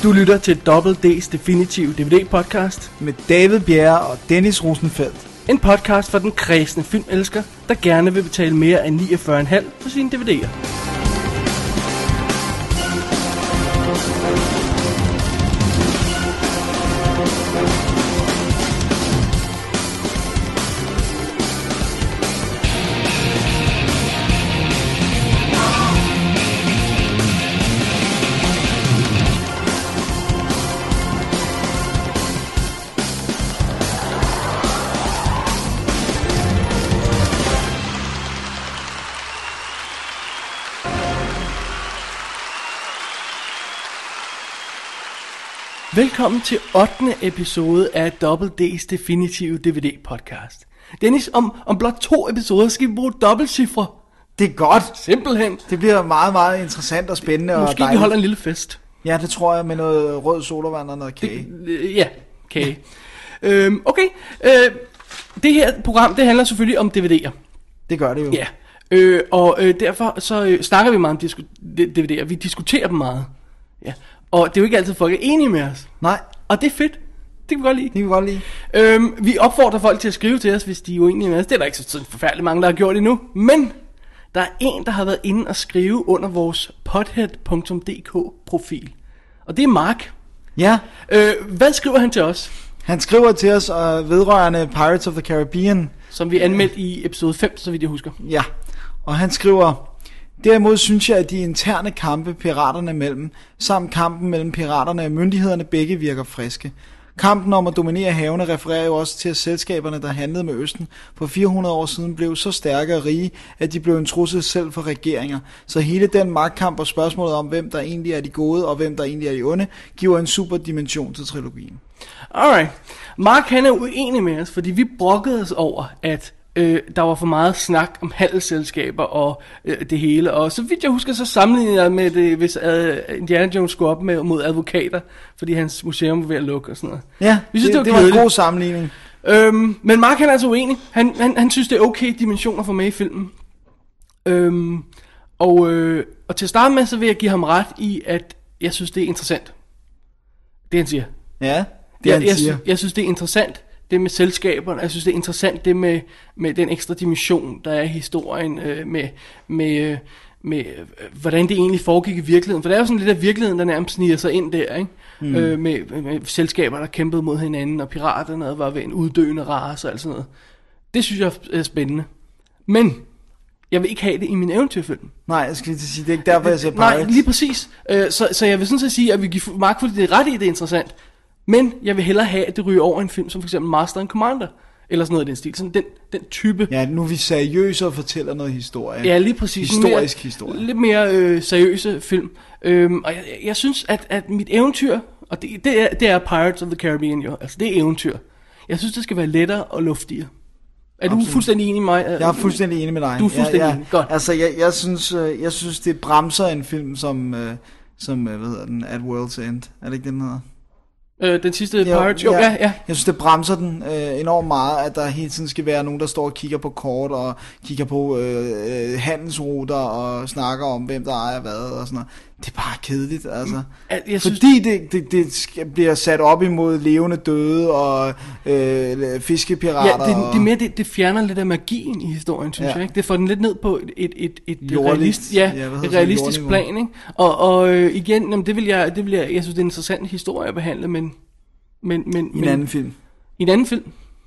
Du lytter til Double D's Definitive DVD-podcast med David Bjerre og Dennis Rosenfeldt. En podcast for den kredsende filmelsker, der gerne vil betale mere end 49,5 for sine DVD'er. Velkommen til 8. episode af Double D's Definitive DVD podcast. Dennis, om blot 2 episoder skal vi bruge dobbeltcifre. Det er godt. Simpelthen. Det bliver meget, meget interessant og spændende. Måske og dejligt. Vi holder en lille fest. Ja, det tror jeg, med noget rød sodavand og noget kage. Ja, kage. Okay. Det her program, det handler selvfølgelig om DVD'er. Det gør det jo. Ja. Derfor så snakker vi meget om DVD'er. Vi diskuterer dem meget. Ja. Og det er jo ikke altid, folk er enige med os. Nej. Og det er fedt. Det kan vi godt lide. Det kan vi godt lide. Vi opfordrer folk til at skrive til os, hvis de er uenige med os. Det er der ikke så forfærdeligt mange, der har gjort endnu. Men der er en, der har været inde og skrive under vores pothead.dk-profil. Og det er Mark. Ja. Hvad skriver han til os? Han skriver til os vedrørende Pirates of the Caribbean. Som vi anmeldte i episode 5, så vidt jeg husker. Ja. Og han skriver: derimod synes jeg, at de interne kampe piraterne imellem, samt kampen mellem piraterne og myndighederne, begge virker friske. Kampen om at dominere havene refererer jo også til, at selskaberne, der handlede med Østen for 400 år siden, blev så stærke og rige, at de blev en trussel selv for regeringer. Så hele den magtkamp og spørgsmålet om, hvem der egentlig er de gode og hvem der egentlig er de onde, giver en super dimension til trilogien. Alright. Mark, han er uenig med os, fordi vi brokkede os over, at der var for meget snak om handelsselskaber og det hele. Og så vidt jeg husker, så sammenlignede jeg med det, hvis Indiana Jones skulle op mod advokater, fordi hans museum var ved at lukke og sådan noget. Ja, vi synes, det var en god sammenligning. Men Mark, han er altså uenig. Han synes, det er okay dimensioner for med i filmen. Og til at starte med, så vil jeg give ham ret i, at jeg synes, det er interessant. Det han siger. Ja, det han siger. Jeg synes, det er interessant. Det med selskaberne, jeg synes det er interessant, det med den ekstra dimension, der er i historien, med hvordan det egentlig foregik i virkeligheden. For det er jo sådan lidt af virkeligheden, der nærmest sniger sig ind der, ikke? Med selskaber, der kæmpede mod hinanden, og piraterne var ved en uddøende race og alt sådan noget. Det synes jeg er spændende. Men jeg vil ikke have det i min eventyrfilm. Nej, jeg skal lige sige, det er ikke derfor, jeg siger Pirates. Nej, lige præcis. Så jeg vil sådan set sige, at vi giver Mark fuldstændig ret i, det er interessant. Men jeg vil hellere have, at det ryger over en film, som for eksempel Master and Commander, eller sådan noget i den stil. Sådan den type. Ja, nu er vi seriøse og fortæller noget historie. Ja, lige præcis. Historisk historie. Lidt mere seriøse film. Og jeg synes, at mit eventyr, og det er Pirates of the Caribbean jo, altså det er eventyr. Jeg synes, det skal være lettere og luftigere. Er du fuldstændig enig med mig? Jeg er fuldstændig enig med dig. Du er fuldstændig enig. Godt. Altså, jeg synes, det bremser en film som hvad hedder den, At World's End. Er det ikke den hedder? Den sidste Pirates? Jo, ja. Jeg synes, det bremser den enormt meget, at der hele tiden skal være nogen, der står og kigger på kort, og kigger på handelsruter, og snakker om, hvem der ejer hvad, og sådan noget. Det er bare kedeligt, altså. Fordi det bliver sat op imod levende døde, og fiskepirater. Ja, det fjerner lidt af magien i historien, synes jeg, ikke? Det får den lidt ned på et realistisk plan, ikke? Og igen, jamen, det vil jeg synes, det er en interessant historie at behandle, men i en anden film. I en anden film.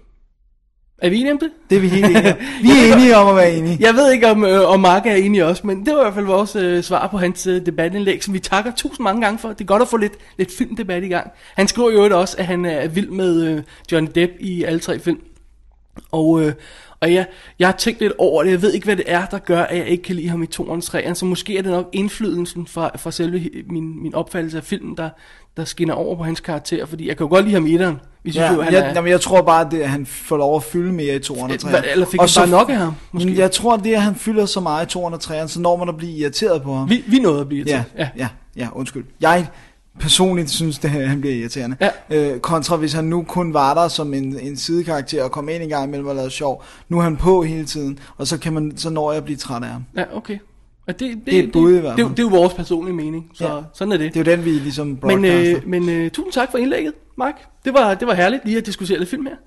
Er vi enige om det? Det er vi helt enige om. Vi er enige om at være enige. Jeg ved ikke, om Mark er enig også, men det var i hvert fald vores svar på hans debatindlæg, som vi takker 1000 mange gange for. Det er godt at få lidt filmdebat i gang. Han skriver jo også, at han er vild med Johnny Depp i alle 3 film. Og jeg har tænkt lidt over det. Jeg ved ikke, hvad det er, der gør, at jeg ikke kan lide ham i 2'eren og 3'eren. Så måske er det nok indflydelsen fra selve min opfattelse af filmen, der skinner over på hans karakter. Fordi jeg kan jo godt lide ham i 1'eren. Jeg tror bare, at han får lov at fylde mere i 2'eren og 3'eren. Eller fik han bare nok af ham? Måske? Jeg tror, det at han fylder så meget i 2'eren og 3'eren, så når man at blive irriteret på ham. Vi nåede at blive irriteret. Ja, undskyld. Jeg personligt synes, at han bliver irriterende. Ja. Kontra hvis han nu kun var der som en sidekarakter og kom ind en gang imellem og lavede sjov. Nu er han på hele tiden, og så når jeg blive træt af ham. Ja, okay. Og det er et bud i hvert fald. Det er jo vores personlige mening, så sådan er det. Det er jo den, vi ligesom broadcaster. Men tusind tak for indlægget, Mark. Det var herligt lige at diskutere lidt film her.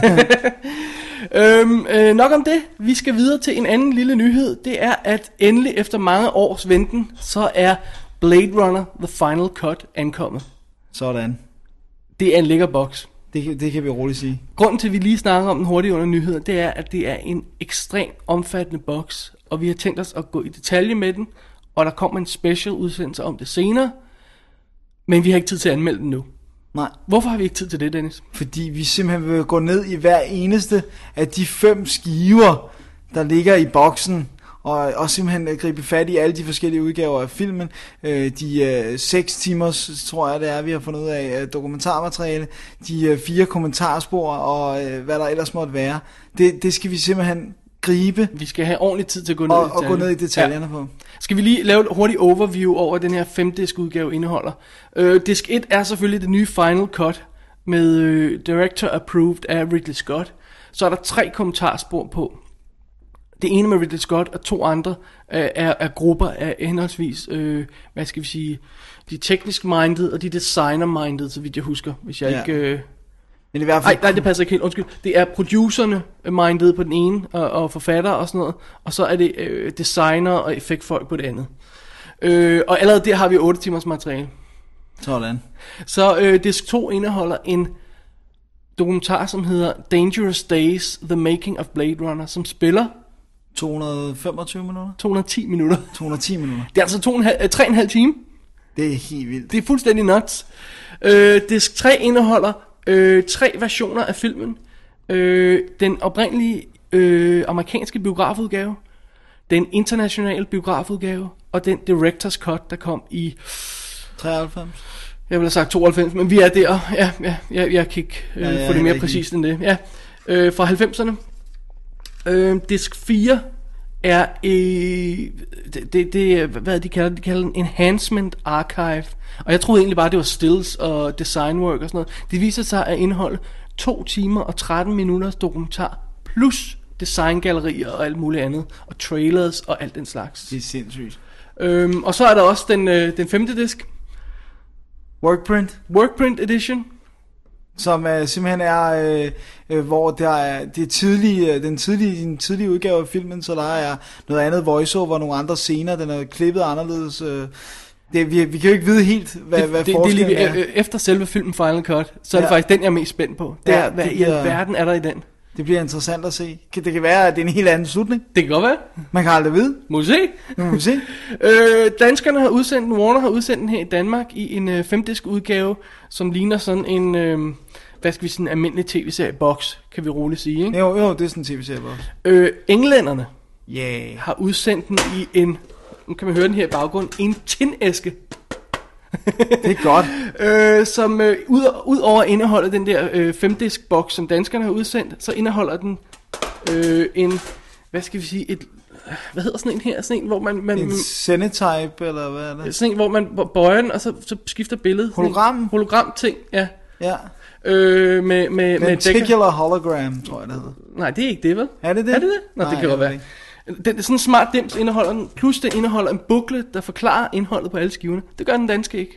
Nok om det. Vi skal videre til en anden lille nyhed. Det er, at endelig efter mange års venten, så er Blade Runner The Final Cut ankommet. Sådan. Det er en lækker boks. Det kan vi roligt sige. Grunden til, at vi lige snakker om den hurtige under nyheder, det er, at det er en ekstremt omfattende boks, og vi har tænkt os at gå i detalje med den, og der kommer en special udsendelse om det senere, men vi har ikke tid til at anmelde den nu. Nej. Hvorfor har vi ikke tid til det, Dennis? Fordi vi simpelthen vil gå ned i hver eneste af de 5 skiver, der ligger i boksen, og simpelthen gribe fat i alle de forskellige udgaver af filmen. De 6 timers, tror jeg det er, vi har fundet ud af, dokumentarmateriale, de 4 kommentarspor, og hvad der ellers måtte være. Det skal vi simpelthen gribe. Vi skal have ordentlig tid til at gå ned og gå ned i detaljerne på. Skal vi lige lave et hurtigt overview over den her 5-disk udgave indeholder. Disk 1 er selvfølgelig det nye Final Cut med Director Approved af Ridley Scott. Så er der 3 kommentarspor på. Det ene med Ridley Scott og 2 andre er grupper af henholdsvis, hvad skal vi sige, de teknisk minded og de designer minded, så vidt jeg husker, hvis jeg ikke... Men i hvert fald... Nej, det passer ikke helt, undskyld. Det er producerne minded på den ene, og forfattere og sådan noget, og så er det designer og effektfolk på det andet. Og allerede der har vi 8 timers materiale. Sådan. Så disk 2 indeholder en dokumentar, som hedder Dangerous Days, The Making of Blade Runner, som spiller 225 minutter? 210 minutter. 210 minutter. Det er altså 3,5 timer. Det er helt vildt. Det er fuldstændig nuts. Disk 3 indeholder 3 versioner af filmen. Den oprindelige amerikanske biografudgave, den internationale biografudgave, og den Director's Cut, der kom i 93. Jeg ville have sagt 92, men vi er der. Ja, jeg kan ikke få det mere præcist end det. Ja, fra 90'erne. Disk 4 er hvad de kalder en enhancement archive. Og jeg troede egentlig bare det var stills og design work og sådan noget. Det viser sig at indeholde 2 timer og 13 minutters dokumentar plus designgallerier og alt muligt andet og trailers og alt den slags. Det er sindssygt. Og så er der også den 5. disk, Workprint Edition, som simpelthen er hvor der er den tidlige udgave af filmen, så der er noget andet voiceover, nogle andre scener, den er klippet anderledes. Vi kan jo ikke vide helt, hvad forskellen er. Efter selve filmen Final Cut, så er det faktisk den, jeg er mest spændt på. Hvad i alverden er der i den? Det bliver interessant at se. Det kan være, at det er en helt anden slutning. Det kan godt være. Man kan aldrig vide. Må vi se. Danskerne har udsendt den, Warner har udsendt den her i Danmark i en 5-disk udgave, som ligner sådan en, hvad skal vi sige, en almindelig tv-serie-boks, kan vi roligt sige, ikke? Jo, det er sådan en tv-serie-boks. Englænderne har udsendt den i en, nu kan man høre den her i baggrund, en tinæske. Det er godt. Som ud over indeholder den der 5-disk boks, som danskerne har udsendt, så indeholder den en, hvad skal vi sige, hvad hedder sådan en her? Sådan en, hvor man en Cinetype, eller hvad er det? Sådan en, hvor man bøjer den, og så skifter billedet. Hologram ting, ja. Ja. Med Lenticular hologram, tror jeg det hedder. Nej, det er ikke det, vel? Er det det? Nå, det kan godt være. Den sådan en smart dims indeholder den, plus den indeholder en booklet, der forklarer indholdet på alle skiverne. Det gør den danske ikke.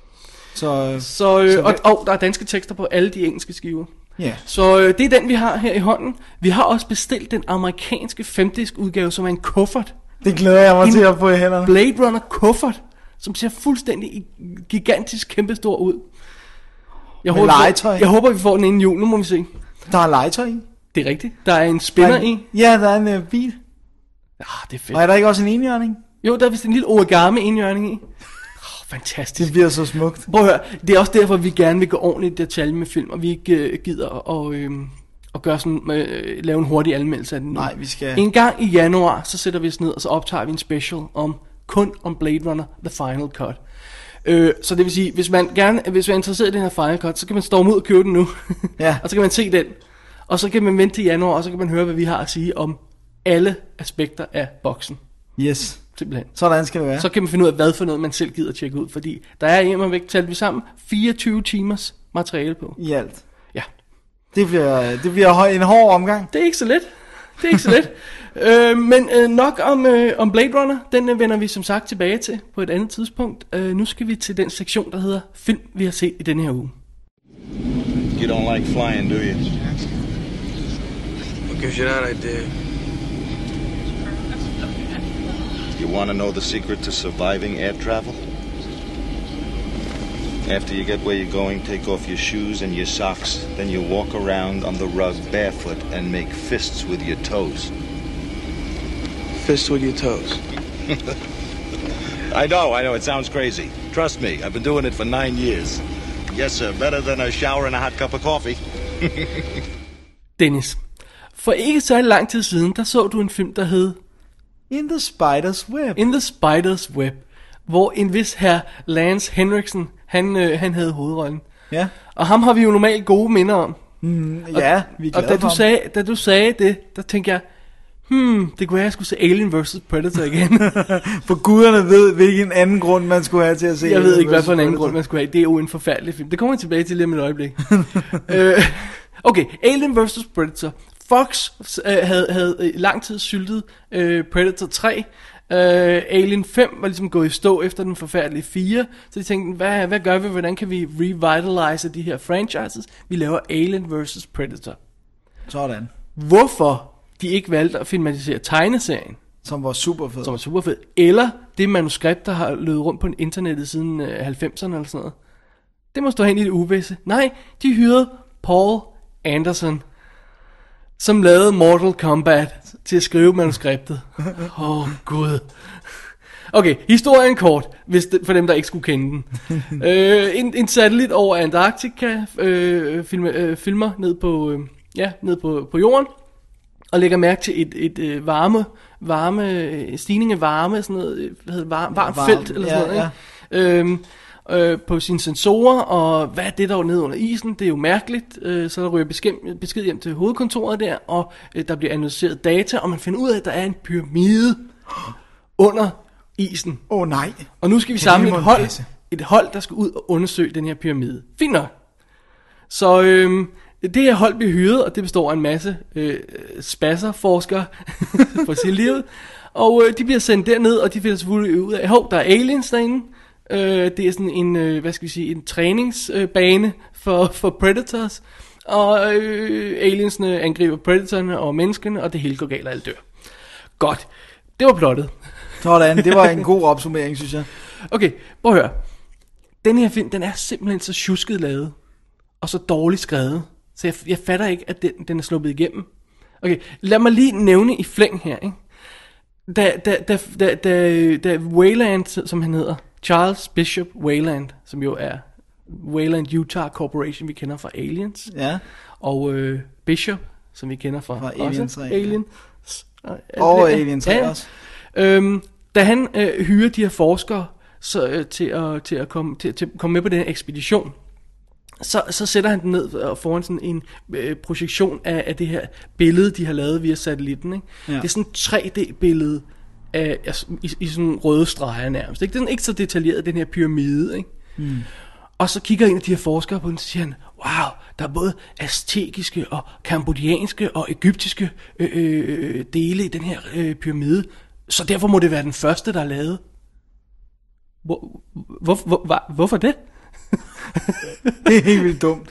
Og der er danske tekster på alle de engelske skiver. Yeah. Så det er den, vi har her i hånden. Vi har også bestilt den amerikanske 5-disk udgave, som er en kuffert. Det glæder jeg mig til at få i hænderne. Blade Runner kuffert, som ser fuldstændig gigantisk kæmpestor ud. Jeg håber, vi får den inden jul. Nu må vi se. Der er legetøj i. Det er rigtigt. Der er en spinner i. Ja, der er en bil. Det er fedt. Og er der ikke også en enhjørning? Jo, der er vist en lille origami enhjørning i. Fantastisk. Det bliver så smukt. Prøv at høre, det er også derfor, vi gerne vil gå ordentligt i detalje med film, og vi ikke gider at gøre sådan, lave en hurtig anmeldelse af den nu. Nej, vi skal... En gang i januar, så sætter vi os ned, og så optager vi en special kun om Blade Runner, The Final Cut. Så det vil sige, hvis man er interesseret i den her Final Cut, så kan man storme ud og købe den nu. Ja. Og så kan man se den. Og så kan man vente til januar, og så kan man høre, hvad vi har at sige om alle aspekter af boksen. Yes. Simpelthen. Sådan skal det være. Så kan man finde ud af, hvad for noget man selv gider at tjekke ud, fordi der er hjemme og væk, talte vi sammen, 24 timers materiale på. I alt. Ja. Det bliver en hård omgang. Det er ikke så let. Det er ikke så let. Men nok om Blade Runner. Den vender vi som sagt tilbage til på et andet tidspunkt. Nu skal vi til den sektion, der hedder film, vi har set i denne her uge. You don't like flying, do you? What gives you that idea? You want to know the secret to surviving air travel? After you get where you're going, take off your shoes and your socks. Then you walk around on the rug barefoot and make fists with your toes. Fists with your toes. I know, it sounds crazy. Trust me, I've been doing it for 9 years. Yes, sir, better than a shower and a hot cup of coffee. Dennis, for ikke så lang tid siden, der så du en film, der hed In the Spider's Web. In the Spider's Web, hvor en vis herr Lance Henriksen, han havde hovedrollen. Ja. Og ham har vi jo normalt gode minder om. Ja, vi er glade og da du sagde det, der tænkte jeg, det kunne være, at jeg skulle se Alien vs. Predator igen. For guderne ved, hvilken anden grund man skulle have til at se. Jeg ved ikke, hvad for en anden grund man skulle have. Det er jo en forfærdelig film. Det kommer jeg tilbage til lige om et øjeblik. Okay, Alien vs. Predator. Fox havde i lang tid syltet Predator 3. Alien 5 var ligesom gået i stå efter den forfærdelige 4. Så de tænkte, hvad gør vi? Hvordan kan vi revitalize de her franchises? Vi laver Alien vs. Predator. Sådan. Hvorfor de ikke valgte at filmatisere tegneserien, som var super fed, eller det manuskript, der har løbet rundt på internettet siden 90'erne eller sådan noget, det må stå hen i det uvisse. Nej, de hyrede Paul Anderson, som lavede Mortal Kombat, til at skrive manuskriptet. Gud. Okay, historien kort, for dem, der ikke skulle kende den. En satellit over Antarktika filmer ned på jorden, og lægger mærke til et varme stigning af varme, sådan noget, varmt felt eller sådan noget, på sine sensorer, og hvad er det der nede under isen? Det er jo mærkeligt. Så der ryger besked hjem til hovedkontoret der, og der bliver analyseret data, og man finder ud af, at der er en pyramide under isen. Nej. Og nu skal vi samle et hold, der skal ud og undersøge den her pyramide. Fint nok. Så det her hold bliver hyret, og det består af en masse spasserforskere for sit liv. Og de bliver sendt derned, og de finder selvfølgelig ud af, der er aliens derinde. Det er sådan en, en træningsbane for Predators. Og aliensene angriber Predatorne og menneskene, og det hele går galt, og alle dør. Godt. Det var plottet. Sådan, det var en god opsummering, synes jeg. Okay, prøv at høre. Den her film, den er simpelthen så tjusket lavet, og så dårligt skrevet. Så jeg fatter ikke, at den er sluppet igennem. Okay, lad mig lige nævne i flæng her, ikke? Da Wayland, som han hedder, Charles Bishop Wayland, som jo er Wayland Utah Corporation, vi kender fra Aliens. Ja. Og Bishop, som vi kender fra Alien 3. Og Alien 3 også. Da han hyrer de her forskere til at komme med på den her ekspedition, så sætter han den ned foran sådan en projektion af det her billede, de har lavet via satellitten. Ikke? Ja. Det er sådan et 3D-billede i sådan røde streger nærmest. Ikke? Den er ikke så detaljeret, den her pyramide. Ikke? Og så kigger en af de her forskere på den, og siger han, wow, der er både aztekiske og kambodjanske og egyptiske dele i den her pyramide. Så derfor må det være den første, der er lavet. Hvorfor det? Det er helt vildt dumt.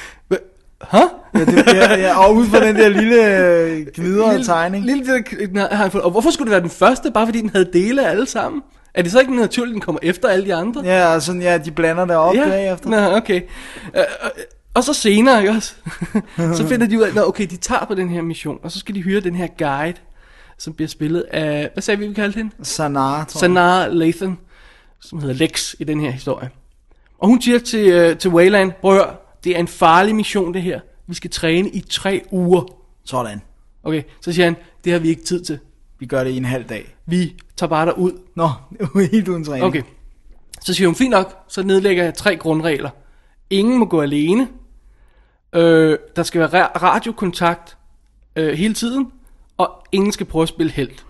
Ja, og ud fra den der lille gnidrede tegning. Og hvorfor skulle det være den første, bare fordi den havde dele af alle sammen? Er det så ikke naturligt, den kommer efter alle de andre? Ja, sådan, de blander det op bagefter. Nå, okay. Og så senere, ikke også? Så finder de ud af, okay, de tager på den her mission, og så skal de hyre den her guide, som bliver spillet af, hvad sagde vi kaldte hende? Sanaa Lathan, som hedder Lex i den her historie. Og hun siger til Wayland, prøv at høre, det er en farlig mission det her. Vi skal træne i 3 uger. Sådan. Okay, så siger han, det har vi ikke tid til. Vi gør det i en halv dag. Vi tager bare derud. Nå, helt uden træning. Okay, så siger hun, fint nok, så nedlægger jeg 3 grundregler. Ingen må gå alene. Der skal være radiokontakt hele tiden. Og ingen skal prøve at spille helt.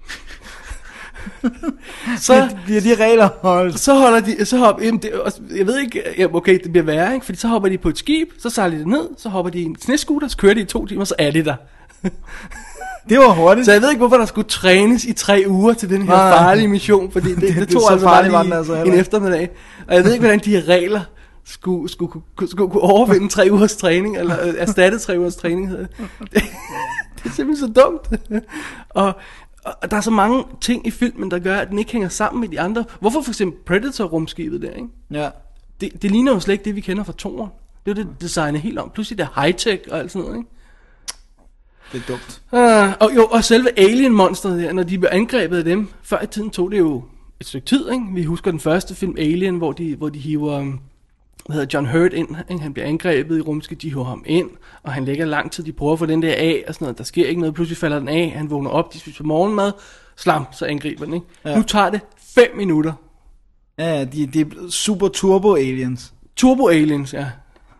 Så bliver de regler holdt. Så hopper jeg ved ikke, okay, det bliver værre, ikke? Fordi så hopper de på et skib, så sejler de ned, så hopper de i en snescooter, så kører de i 2 timer, så er de der. Det var hurtigt. Så jeg ved ikke, hvorfor der skulle trænes i 3 uger til den her farlige mission, fordi det tog så altså farligt var bare den lige altså en heller ikke. eftermiddag. Og jeg ved ikke, hvordan de her regler skulle kunne overvinde 3 ugers træning, eller erstatte 3 ugers træning, hedder det. Det er simpelthen så dumt. Og der er så mange ting i filmen, der gør, at den ikke hænger sammen med de andre. Hvorfor for eksempel Predator-rumskibet der, ikke? Ja. Det ligner jo slet ikke det, vi kender fra toren. Det er jo det designet helt om. Pludselig det er high-tech og alt sådan noget, ikke? Det er dumt. Og selve alien-monsteret der, når de blev angrebet af dem, før i tiden tog det jo et stykke tid, ikke? Vi husker den første film, Alien, hvor de hiver John Hurt ind, ikke? Han bliver angrebet i rumskibet, de hiver ham ind, og han ligger lang tid, de prøver at få den der af, og sådan noget, der sker ikke noget, pludselig falder den af, han vågner op, de spiser morgenmad, slam, så angriber den, ikke? Ja. Nu tager det 5 minutter. Ja, de er super turbo aliens. Turbo aliens, ja.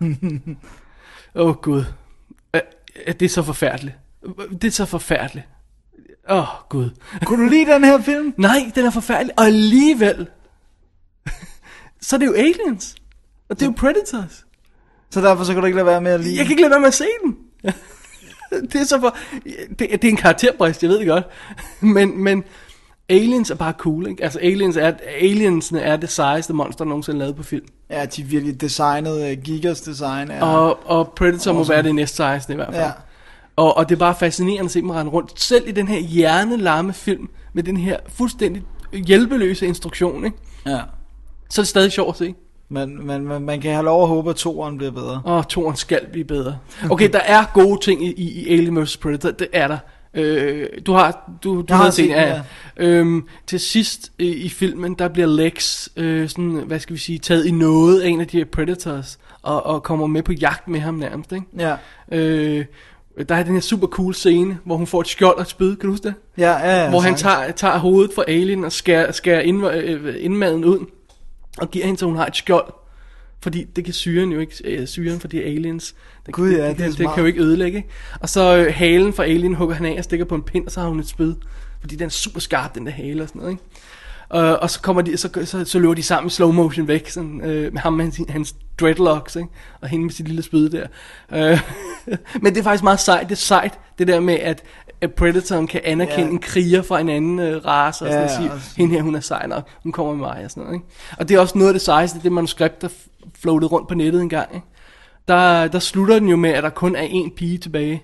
Gud. Det er så forfærdeligt. Det er så forfærdeligt. Gud. Kunne du lide den her film? Nej, den er forfærdelig. Og alligevel, så er det jo aliens. Og det er jo Predators. Så derfor så kan du ikke lade være med at lide. Jeg kan ikke lade være med at se den. Det er så det er en karakterbrist, jeg ved det godt. Men aliens er bare cool, ikke? Altså aliensene er det sejeste monster, der nogensinde lavet på film. Ja, de virkelig designet, Gigas design er... Og Predator må være det næst sejeste i hvert fald. Ja. Og det er bare fascinerende at se dem rende rundt. Selv i den her hjernelamme film, med den her fuldstændig hjælpeløse instruktion, ikke? Ja. Så er det stadig sjovt at se. Men man kan have lov at håbe, at toeren bliver bedre. Toeren skal blive bedre. Okay, der er gode ting i Alien vs. Predator, det er der. Du har set den, ja. Til sidst i filmen, der bliver Lex sådan, hvad skal vi sige, taget i noget af en af de her Predators, og kommer med på jagt med ham nærmest, ikke? Ja. Der er den her super cool scene, hvor hun får et skjold og et spyd, kan du huske det? Ja, hvor han tager hovedet fra Alien og skærer indmaden ud, og giver hende, så hun har et skjold. Fordi det kan syren jo ikke, syren for de aliens, det kan jo ikke ødelægge, ikke? Og så halen fra Alien hugger han af og stikker på en pind, og så har hun et spyd. Fordi den er super skarp, den der hale og sådan noget, ikke? Og så kommer de, så løber de sammen i slow motion væk, sådan, med ham med hans dreadlocks, ikke? Og hende med sit lille spyd der. Men det er faktisk meget sejt. Det er sejt, det der med, at Predatoren kan anerkende en kriger fra en anden race, og sådan at sige, hende her, hun er sej nok, hun kommer med mig, og sådan noget, ikke? Og det er også noget af det sejeste, det manuskript, der floatede rundt på nettet en gang, ikke? Der slutter den jo med, at der kun er en pige tilbage.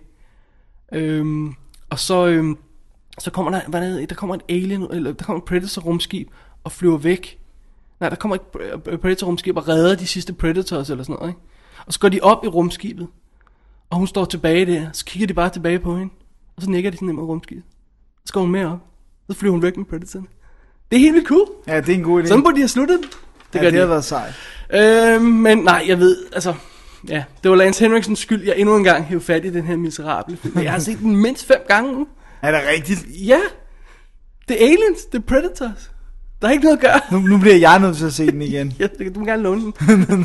Og så kommer der kommer et alien, eller der kommer et Predator rumskib og flyver væk. Nej, der kommer et Predator rumskib og redder de sidste Predators eller sådan noget, ikke? Og så går de op i rumskibet, og hun står tilbage der, så kigger de bare tilbage på hende, og så nikker de sådan ned mod rumskibet. Så går hun med op, så flyver hun væk med Predator'en. Det er helt vildt cool. Ja, det er en god idé. Sådan burde de have sluttet. Det har været sejt. Men nej, jeg ved, altså, ja, det var Lance Henriksens skyld, jeg endnu en gang hævde fat i den her miserable film. Jeg har set den mindst 5 gange nu. Er det rigtigt? Ja, det er aliens, det er Predators. Der er ikke noget at gøre. Nu bliver jeg nødt til at se den igen. Ja, du må gerne låne den.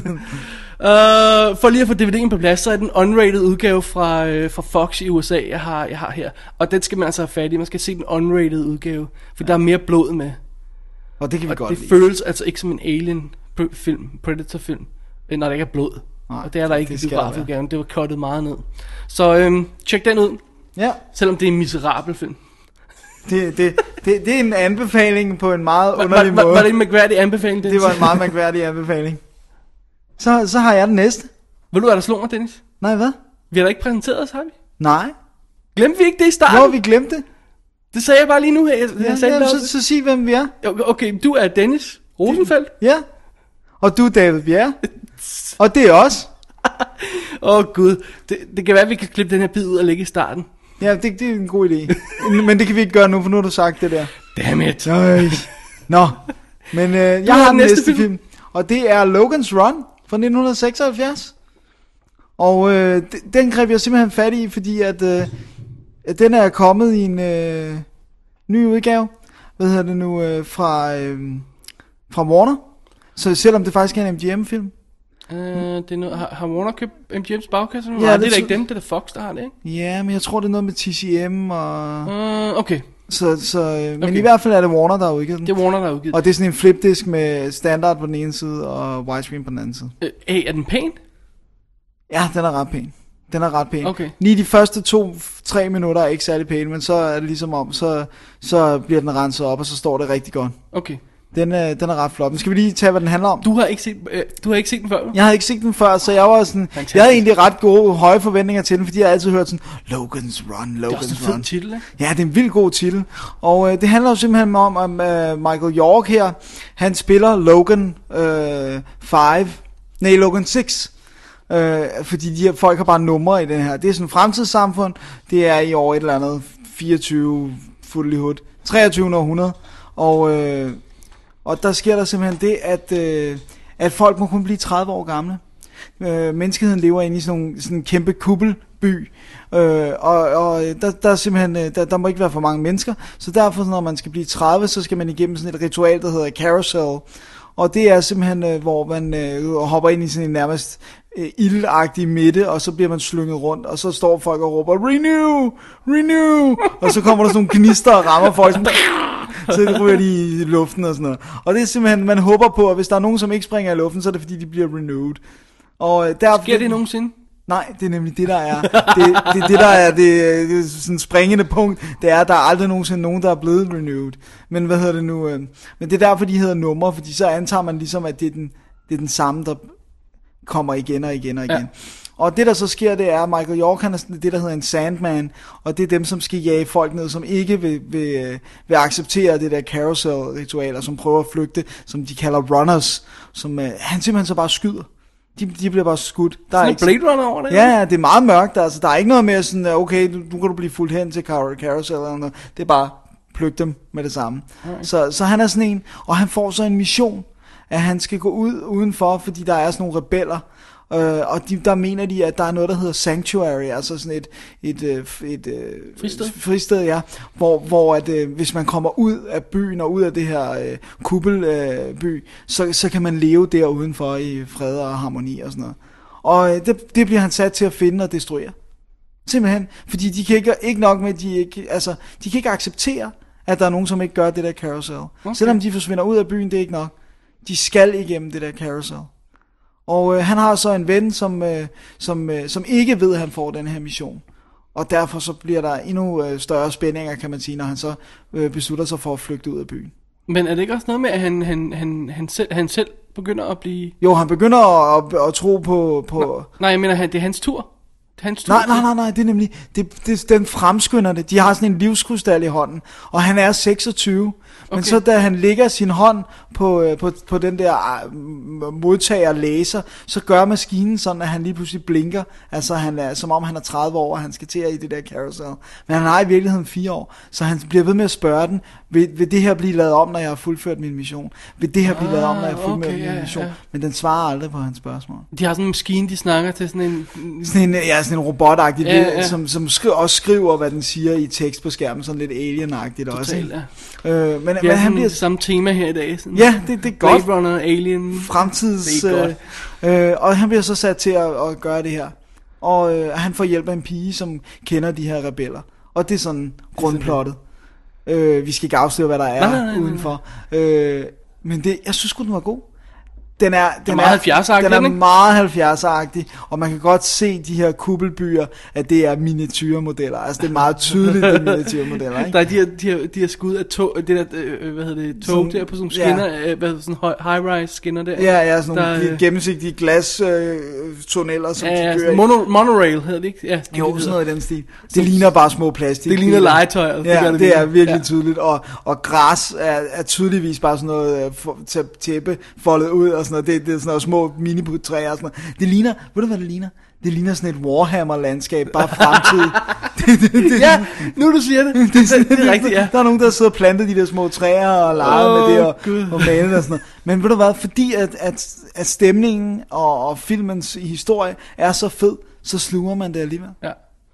For lige at få DVD'en på plads, så er den unrated udgave fra Fox i USA, jeg har her. Og den skal man altså have fat i. Man skal se den unrated udgave, for der er mere blod med. Og det kan vi godt det lide. føles altså ikke som en alien-film, Predator-film, når der ikke er blod. Nej, og det er der ikke i biografudgaven. Det var cuttet meget ned. Så tjek den ud. Ja. Selvom det er en miserabel film. Det er en anbefaling på en meget underlig måde. Var det en mærkværdig anbefaling? Det var en meget mærkværdig anbefaling. Så har jeg den næste. Ved du hvad der slog mig, Dennis? Nej, hvad? Vi har da ikke præsenteret os, har vi? Nej. Glemte vi ikke det i starten? Hvor vi glemte det? Det sagde jeg bare lige nu her. Så sig hvem vi er. Okay, du er Dennis Rosenfeldt. Ja. Og du er David Bjerre. Og det er os. Gud, det kan være, at vi kan klippe den her bid ud og lægge i starten. Ja, det er en god idé. Men det kan vi ikke gøre nu, for nu har du sagt det der. Dammit. Nå, men jeg har den næste film. Og det er Logan's Run fra 1976. Og den greb jeg simpelthen fat i, fordi at den er kommet i en ny udgave. Hvad hedder det nu? Fra Warner. Så selvom det faktisk er en MGM-film. Det er noget, har Warner købt MGM's bagkasse? Ja, det er da ikke dem, det er da Fox, der har det, ikke? Ja, men jeg tror det er noget med TCM og... Okay. Men okay. I hvert fald er det Warner, der har udgivet den. Det er Warner, der har udgivet den. Og det er sådan en flipdisk med standard på den ene side og widescreen på den anden side. Er den pæn? Ja, den er ret pæn. Den er ret pæn. Okay. Lige de første 2-3 minutter er ikke særlig pæn, men så er det ligesom om, så bliver den renset op, og så står det rigtig godt. Okay. Den er ret flot. Men skal vi lige tage, hvad den handler om? Du har ikke set den før? Jeg havde ikke set den før, så jeg var sådan... Fantastisk. Jeg havde egentlig ret gode, høje forventninger til den, fordi jeg har altid hørt sådan... Logan's Run, Det er også en Logan's fed Run. titel, ikke? Ja, det er en vild god titel. Og det handler jo simpelthen om Michael York her. Han spiller Logan 6. Fordi de her folk har bare numre i den her. Det er sådan et fremtidssamfund. Det er i år et eller andet 24 fuldt i hood. 23. århundrede. Og der sker der simpelthen det, at folk må kun blive 30 år gamle. Menneskeheden lever inde i sådan en kæmpe kuppelby, og der er simpelthen der må ikke være for mange mennesker, så derfor når man skal blive 30, så skal man igennem sådan et ritual, der hedder carousel, og det er simpelthen hvor man hopper ind i sådan en nærmest ildagtig midte, og så bliver man slynget rundt, og så står folk og råber renew, og så kommer der sådan nogle gnister og rammer folk sådan, så ryger de i luften og sådan noget. Og det er simpelthen, man håber på, at hvis der er nogen, som ikke springer i luften, så er det fordi, de bliver renewed. Og derfor, Sker det nogensinde? Nej, det er nemlig det, der er. Det der er det sådan springende punkt, det er, at der er aldrig nogensinde nogen, der er blevet renewed. Men hvad hedder det nu? Men det er derfor, de hedder numre, fordi så antager man ligesom, at det er den samme, der kommer igen og igen og igen. Ja. Og det der så sker, det er, Michael York, han er det der hedder en Sandman, og det er dem, som skal jage folk ned, som ikke vil acceptere det der carousel-ritualer, som prøver at flygte, som de kalder runners, som han simpelthen så bare skyder. De bliver bare skudt. Der er ikke Blade Runner over det? Ja, det er meget mørkt, altså der er ikke noget mere sådan, okay, nu kan du blive fuldt hen til carousel eller noget. Det er bare pluk dem med det samme. Okay. Så han er sådan en, og han får så en mission, at han skal gå ud udenfor, fordi der er sådan nogle rebeller, og der mener de, at der er noget, der hedder Sanctuary, altså sådan et fristed, ja, hvor at, hvis man kommer ud af byen og ud af det her kuppelby, så kan man leve der udenfor i fred og harmoni og sådan noget. Og det bliver han sat til at finde og destruere. Simpelthen, fordi de kan ikke nok med, de kan ikke acceptere, at der er nogen, som ikke gør det der carousel. Okay. Selvom de forsvinder ud af byen, det er ikke nok. De skal igennem det der carousel. Og han har så en ven, som ikke ved, at han får den her mission. Og derfor så bliver der endnu større spændinger, kan man sige, når han så beslutter sig for at flygte ud af byen. Men er det ikke også noget med, at han selv begynder at blive... Jo, han begynder at tro på... Nej, jeg mener, det er hans tur. Nej, det er nemlig... Den fremskynder det. De har sådan en livskrystal i hånden. Og han er 26. Men okay. Så da han lægger sin hånd på den der modtager læser, så gør maskinen sådan, at han lige pludselig blinker. Altså han er, som om han er 30 år, og han skal til i det der carousel. Men han har i virkeligheden 4 år. Så han bliver ved med at spørge den, vil det her blive lavet om, når jeg har fuldført min mission? Vil det her blive lavet om, når jeg har fuldført min mission? Ja. Men den svarer aldrig på hans spørgsmål. De har sådan en maskine, de snakker til sådan en robotagtig, som også skriver, hvad den siger i tekst på skærmen, sådan lidt alien-agtigt også. Ja. Men han bliver samme tema her i dag. Sådan. Ja, det er godt. Blade Runner, Alien. Fremtids. Og han bliver så sat til at gøre det her. Og han får hjælp af en pige, som kender de her rebeller. Og det er sådan grundplottet. Vi skal ikke afsløre, hvad der er udenfor. Men jeg synes sgu, den var god. Den er meget 70'er-agtig. Den er meget 70'er-agtig, og man kan godt se de her kuppelbyer, at det er miniatyrmodeller. Altså det er meget tydeligt, det er miniatyrmodeller, ikke? Der er de her skud af tog, det der, tog der på sådan skinner, sådan high-rise skinner der. Ja, sådan nogle gennemsigtige glas-tunneller, som de kører i. Monorail hedder det ikke? Ja, jo, sådan noget i den stil. Det ligner bare små plastik. Det ligner legetøj. Ja, det er virkelig tydeligt, og græs er tydeligvis bare sådan noget tæppe foldet ud og sådan noget. Det er sådan noget små miniput-træer og sådan noget. Det ligner, ved du hvad det ligner? Det ligner sådan et Warhammer-landskab, bare fremtid. Ja, nu du siger det. Det er rigtigt, ja. Der er nogen, der sidder og plantet de der små træer og leger med det og malet og sådan noget. Men ved du hvad, fordi at stemningen og filmens historie er så fed, så sluger man det alligevel. Ja.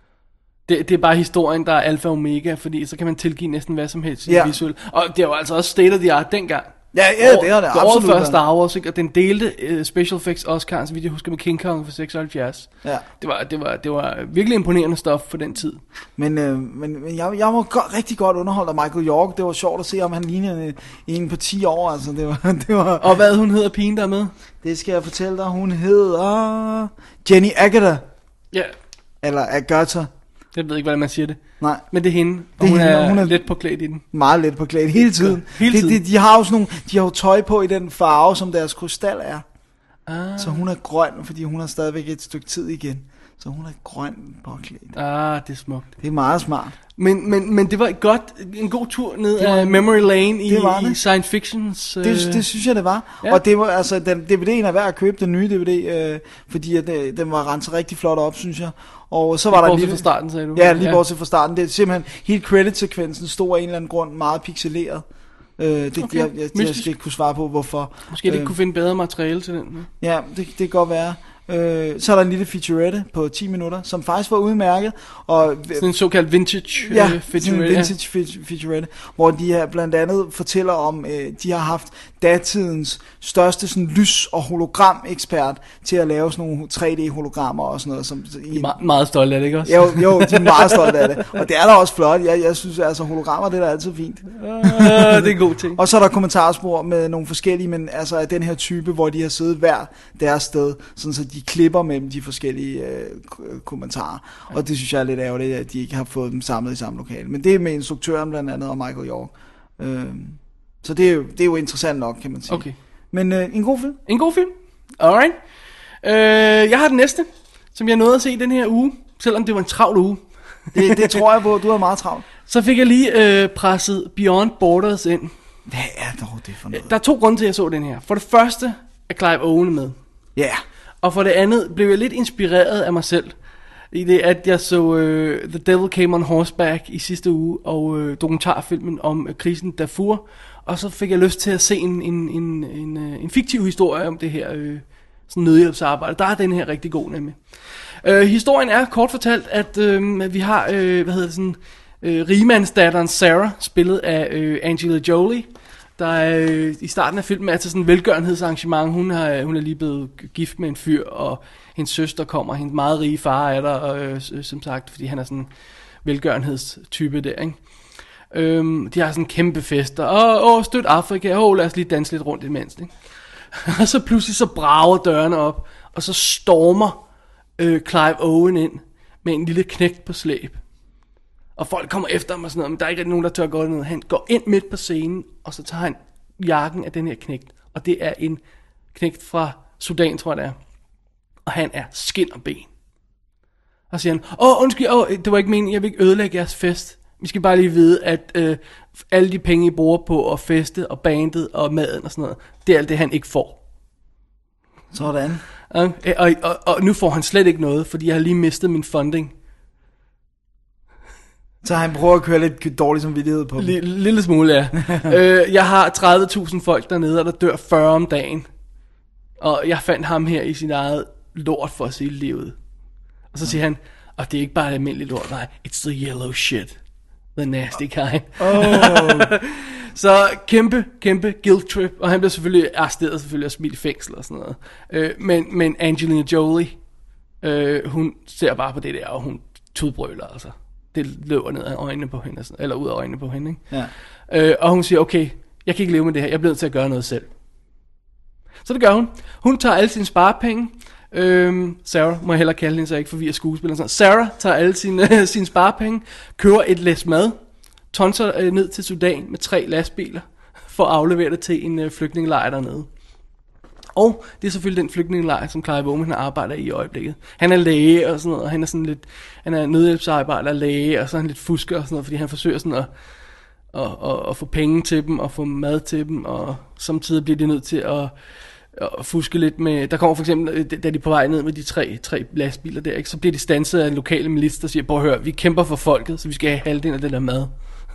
Det er bare historien, der er alfa og omega, fordi så kan man tilgive næsten hvad som helst visuelt. Og det er jo altså også state of the art dengang. Ja, det er det absolut. Året før Star Wars, ikke? Og den delte special effects Oscar, så vidt jeg husker, med King Kong for 76. Ja. Det var virkelig imponerende stof for den tid. Men jeg var rigtig godt underholdt af Michael York. Det var sjovt at se, om han lignede en på 10 år. Altså, det var. Og hvad hun hedder, pigen der med? Det skal jeg fortælle dig. Hun hedder Jenny Agutter. Ja. Eller Agatha. Jeg ved ikke, hvordan man siger det. Nej. Men det er hende, og Det er hun hende, er let påklædt i den. Meget let påklædt hele tiden. Hele tiden. De har jo sådan nogle, de har jo tøj på i den farve, som deres krystal er. Så hun er grøn, fordi hun har stadigvæk et stykke tid igen. Så hun er grøn påklædt. Det er smukt. Det er meget smart. Men det var en god tur ned af Memory Lane i science fictions. Det synes jeg, det var. Ja. Og det var, altså, DVD'en er værd at købe, den nye DVD, fordi at, den var renset rigtig flot op, synes jeg. Og så var der lige fra starten, sagde du. Ja, lige bortset fra starten. Det er simpelthen, hele credit-sekvensen stod af en eller anden grund meget pixeleret. Jeg skal ikke kunne svare på, hvorfor. Måske de ikke kunne finde bedre materiale til den. Ja, det kan godt være. Så er der en lille featurette på 10 minutter, som faktisk var udmærket. Og sådan en såkaldt vintage featurette. Vintage featurette, hvor de her blandt andet fortæller om, de har haft datidens største sådan lys- og hologram-ekspert til at lave sådan nogle 3D-hologrammer og sådan noget. Som, de er meget stolte af det, ikke også? Jo, de er meget stolte af det. Og det er da også flot. Jeg synes, altså hologrammer, det er da altid fint. Det er en god ting. Og så er der kommentarspor med nogle forskellige, men altså af den her type, hvor de har siddet hver deres sted, sådan så de klipper mellem de forskellige kommentarer. Og det synes jeg er lidt ærgerligt, at de ikke har fået dem samlet i samme lokale. Men det er med instruktøren blandt andet, og Michael York. Så det er jo interessant nok, kan man sige. Okay. Men en god film. En god film. Alright. Jeg har den næste, som jeg nåede at se den her uge, selvom det var en travl uge. det tror jeg på, du er meget travlt. Så fik jeg lige presset Beyond Borders ind. Hvad er dog det for noget? Der er 2 grunde til, at jeg så den her. For det første er Clive Owen med. Ja. Yeah. Og for det andet blev jeg lidt inspireret af mig selv, i det at jeg så The Devil Came on Horseback i sidste uge, og dokumentarfilmen om krisen Darfur, og så fik jeg lyst til at se en fiktiv historie om det her sådan nødhjælpsarbejde. Der er den her rigtig god nemlig. Historien er kort fortalt, at vi har, rigmandsdatteren Sarah, spillet af Angelina Jolie, der er i starten af filmen er til sådan en velgørenhedsarrangement. Hun er lige blevet gift med en fyr, og hendes søster kommer, hendes meget rige far er der, som sagt, fordi han er sådan en velgørenhedstype der, ikke? De har sådan en kæmpe fester, og støt Afrika, lad os lige danse lidt rundt imens, ikke? Og så pludselig så brager dørene op, og så stormer Clive Owen ind med en lille knægt på slæb. Og folk kommer efter ham og sådan noget, men der er ikke rigtig nogen, der tør gå ned. Han går ind midt på scenen, og så tager han jakken af den her knægt. Og det er en knægt fra Sudan, tror jeg det er. Og han er skin og ben. Og så siger han, undskyld, det var ikke meningen, jeg vil ikke ødelægge jeres fest. Vi skal bare lige vide, at alle de penge, I bruger på at feste, og bandet, og maden og sådan noget, det er alt det, han ikke får. Sådan. Og nu får han slet ikke noget, fordi jeg har lige mistet min funding. Så han prøver at køre lidt dårlig samvittighed på dem. Lille smule, ja. Jeg har 30.000 folk dernede, og der dør 40 om dagen. Og jeg fandt ham her i sin eget lort for at se livet. Og så siger han, og det er ikke bare et almindeligt lort, nej, it's the yellow shit. The nasty kind. Så kæmpe guilt trip. Og han bliver selvfølgelig arresteret og smidt i fængsel og sådan noget. Men Angelina Jolie, hun ser bare på det der, og hun tudbrøler altså. Det løber ned af øjnene på hende, eller ud af øjnene på hende, ikke? Ja. Og hun siger, okay, jeg kan ikke leve med det her, jeg bliver nødt til at gøre noget selv. Så det gør hun. Hun tager alle sine sparepenge. Sarah, må jeg hellere kalde hende, så jeg ikke forvirrer skuespilleren. Sarah tager alle sine sparepenge, køber et læs mad, tonser ned til Sudan med 3 lastbiler, for at aflevere det til en flygtningelejr dernede. Og det er selvfølgelig den flygtningelejr, som Clive Owen arbejder i øjeblikket. Han er læge og sådan noget, og han er nødhjælpsarbejder, læge, og så er han lidt fusker og sådan noget, fordi han forsøger sådan at få penge til dem, og få mad til dem, og samtidig bliver de nødt til at fuske lidt med. Der kommer for eksempel, da de er på vej ned med de tre lastbiler der, ikke, så bliver de standset af en lokale milis, der siger, prøv at høre, vi kæmper for folket, så vi skal have halvdelen af det der mad.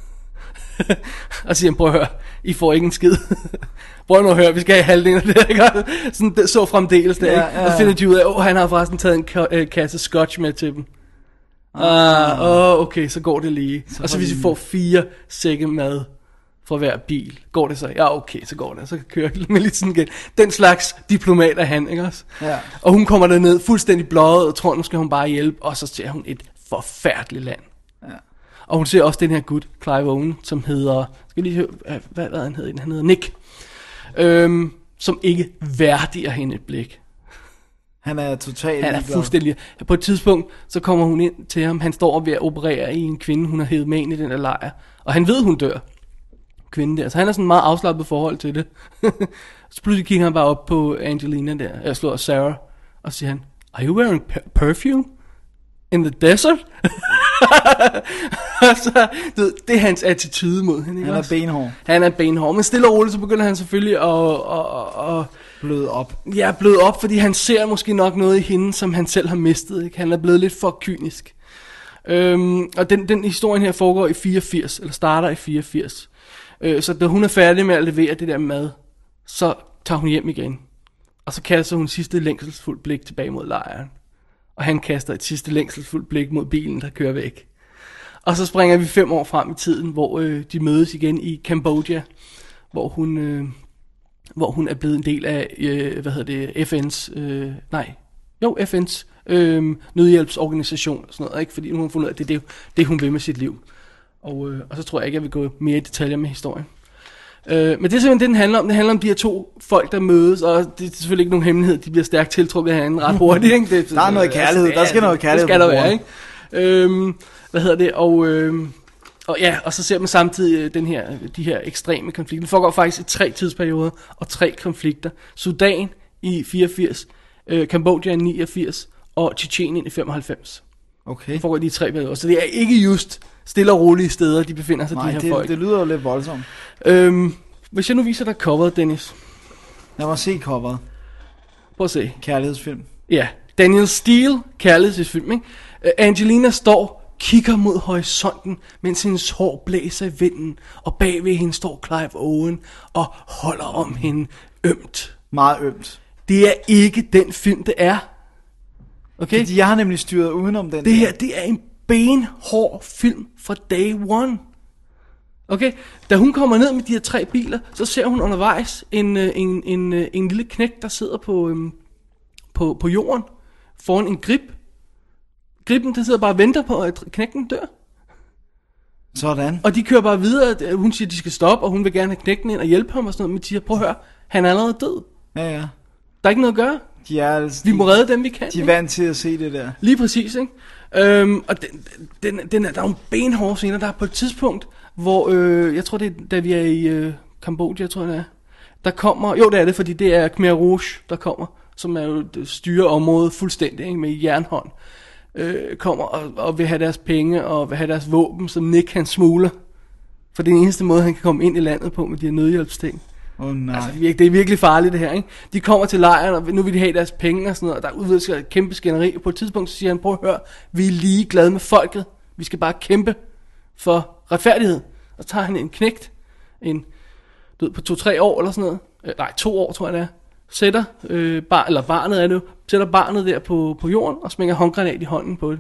Og siger, prøv at høre, I får ikke en skid. Prøv nu at høre, vi skal have halvdelen af det der. Sådan så fremdeles der, ikke? Og så finder de ud af, han har forresten taget en kasse scotch med til dem. Okay, så går det lige. Og så hvis vi får 4 sække mad fra hver bil, går det så? Ja, okay, så går det. Så kører jeg med lidt sådan igen. Den slags diplomat er han, ikke også? Ja. Og hun kommer derned fuldstændig bløjet og tror, nu skal hun bare hjælpe. Og så ser hun et forfærdeligt land. Ja. Og hun ser også den her gut, Clive Owen, som hedder, skal lige høre, hvad han hedder? Han hedder Nick, som ikke værdiger hende et blik. Han er totalt Han er fuldstændig... På et tidspunkt, så kommer hun ind til ham. Han står ved at operere i en kvinde, hun har hævet med ind i den der lejr. Og han ved, hun dør. Kvinden der. Så han har sådan en meget afslappet forhold til det. Så pludselig kigger han bare op på Angelina der. Jeg slår Sarah. Og siger han, are you wearing perfume? In the desert? Så, det er hans attitude mod hende. Han er benhård. Han er benhård. Men stille og roligt, så begynder han selvfølgelig at bløde op. Ja, bløde op, fordi han ser måske nok noget i hende, som han selv har mistet. Ikke? Han er blevet lidt for kynisk. Og den historien her foregår i 84, eller starter i 84. Så da hun er færdig med at levere det der mad, så tager hun hjem igen. Og så kaster hun sidste længselsfuldt blik tilbage mod lejren. Og han kaster et sidste længselsfuldt blik mod bilen, der kører væk. Og så springer vi 5 år frem i tiden, hvor de mødes igen i Cambodja, hvor hun er blevet en del af, FN's, FN's nødhjælpsorganisation og sådan noget, ikke? Fordi hun har fundet ud af, at det er det, hun vil med sit liv. Og så tror jeg ikke, jeg vil gå mere i detaljer med historien. Men det er simpelthen det, den handler om. Det handler om de her 2 folk, der mødes, og det er selvfølgelig ikke nogen hemmelighed. De bliver stærkt tiltrukket af hinanden ret hurtigt. Ikke? Der er noget kærlighed. Der skal noget kærlighed. Det skal der være, ikke? Og så ser man samtidig de her ekstreme konflikter. Det foregår faktisk i 3 tidsperioder og 3 konflikter. Sudan i 84, Cambodja i 89 og Tjetjenien i 95. Okay. Det foregår i de 3 perioder. Så det er ikke just stille og rolige steder, de befinder sig, de her folk. Det lyder jo lidt voldsomt. Hvis jeg nu viser dig coveret, Dennis. Lad mig se coveret. Prøv at se. Kærlighedsfilm. Ja, Daniel Steele, kærlighedsfilm, ikke? Angelina står, kigger mod horisonten, mens hendes hår blæser i vinden, og bagved hende står Clive Owen og holder om hende ømt. Meget ømt. Det er ikke den film, det er. Okay? Fordi jeg har nemlig styret udenom den. Det her, det er en benhård film fra day one. Okay? Da hun kommer ned med de her 3 biler, så ser hun undervejs en lille knægt, der sidder på jorden foran en grib. Griben, der sidder bare og venter på, at knægten dør. Sådan. Og de kører bare videre. Hun siger, at de skal stoppe, og hun vil gerne have knægten ind og hjælpe ham og sådan noget. Men de siger, prøv at høre, han er allerede død. Ja. Der er ikke noget at gøre. Vi må redde dem, vi kan. De er vant til at se det der. Lige præcis, ikke? Og der er nogle benhårde scener. Der er på et tidspunkt, hvor, jeg tror det er, da vi er i Cambodja, tror jeg det er. Der kommer, jo det er det, fordi det er Khmer Rouge, der kommer, som er jo styrer området fuldstændig, ikke, med jernhånd. Kommer og vil have deres penge og vil have deres våben, som Nick han smugler. For det er den eneste måde, han kan komme ind i landet på med de her nødhjælpsting. Nej. Altså, det er virkelig farligt det her, ikke? De kommer til lejren, og nu vil de have deres penge og sådan noget, og der udvider et kæmpe skænderi. På et tidspunkt så siger han, prøv at høre, vi er ligeglade med folket. Vi skal bare kæmpe for retfærdighed. Og så tager han en knægt, på 2-3 år eller sådan noget. 2 år tror jeg det er. Sætter barnet er det jo, sætter barnet der på jorden og smækker håndgranat i hånden på det.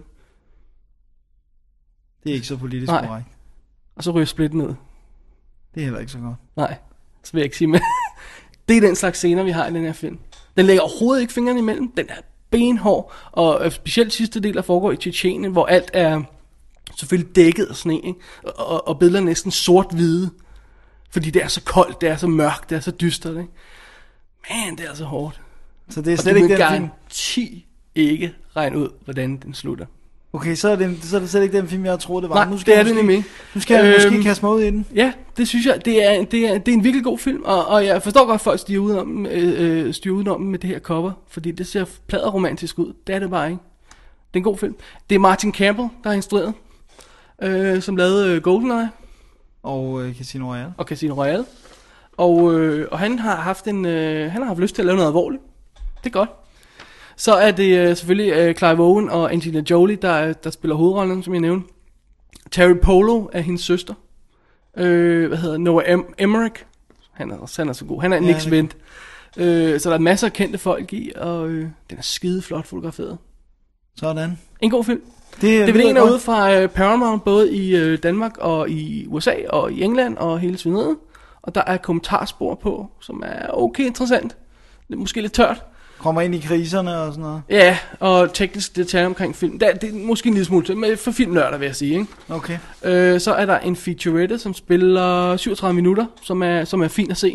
Det er ikke så politisk korrekt. Og så ryger splitten ud. Det er heller ikke så godt. Nej, så vil jeg ikke sige mere. Det er den slags scener, vi har i den her film. Den lægger overhovedet ikke fingrene imellem. Den er benhård, og specielt sidste del, der foregår i Tjetjenien, hvor alt er selvfølgelig dækket af sne, ikke? Og billederne er næsten sort-hvide. Fordi det er så koldt, det er så mørkt, det er så dystert, ikke? Man, det er så hårdt. Så det er slet ikke den film. Garanti ikke regne ud, hvordan den slutter. Okay, så er det slet ikke den film, jeg troede, det var. Nej, det er det nemlig. Nu skal jeg måske kaste mig ud i den. Ja, det synes jeg. Det er en virkelig god film, og jeg forstår godt, at folk styrer udenom med det her cover, fordi det ser pladerromantisk ud. Det er det bare ikke. Det er en god film. Det er Martin Campbell, der har instrueret, som lavede GoldenEye. Og Casino Royale. Og han har haft lyst til at lave noget alvorligt. Det er godt. Så er det selvfølgelig Clive Owen og Angelina Jolie, der spiller hovedrollen, som jeg nævnte. Terry Polo er hendes søster. Noah Emmerich. Han er så god. Han er Nicks ven. Så der er masser af kendte folk i, og den er skide flot fotograferet. Sådan. En god film. Det er ude fra Paramount, både i Danmark og i USA og i England og hele svindet. Og der er kommentarspor på, som er okay interessant. Det er måske lidt tørt. Kommer ind i kriserne og sådan noget. Ja, og teknisk detaljer omkring film. Det er måske en lille smule men for filmnørder, vil jeg sige, ikke? Okay. Så er der en featurette, som spiller 37 minutter, som er fin at se.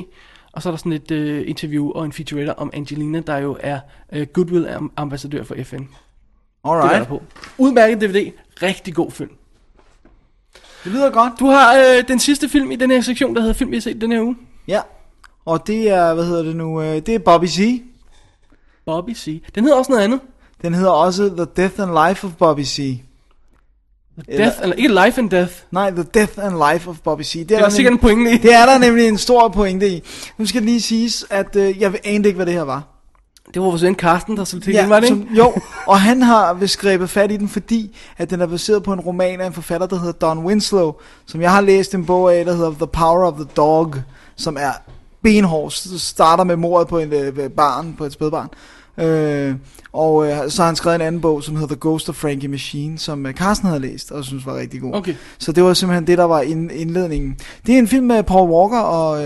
Og så er der sådan et interview og en featurette om Angelina, der jo er Goodwill-ambassadør for FN. Alright. Det er der på. Udmærket DVD. Rigtig god film. Det lyder godt. Du har den sidste film i den her sektion, der hedder film, vi har set den her uge. Ja. Og det er, det er Bobby C. Bobby C. Den hedder også noget andet. Den hedder også The Death and Life of Bobby C. Ikke Life and Death. Nej, The Death and Life of Bobby C. Det er der sikkert en pointe i. Det er der nemlig en stor pointe i. Nu skal det lige siges, at jeg anede ikke, hvad det her var. Det var vores ven Carsten, der så til den, var det ikke? Jo, og han har vist grebet fat i den, fordi at den er baseret på en roman af en forfatter, der hedder Don Winslow, som jeg har læst en bog af, der hedder The Power of the Dog, som er benhård, starter med mordet på et spædbarn. Så har han skrevet en anden bog, som hedder The Ghost of Frankie Machine, som Carsten havde læst, og synes var rigtig god. Okay. Så det var simpelthen det, der var indledningen. Det er en film med Paul Walker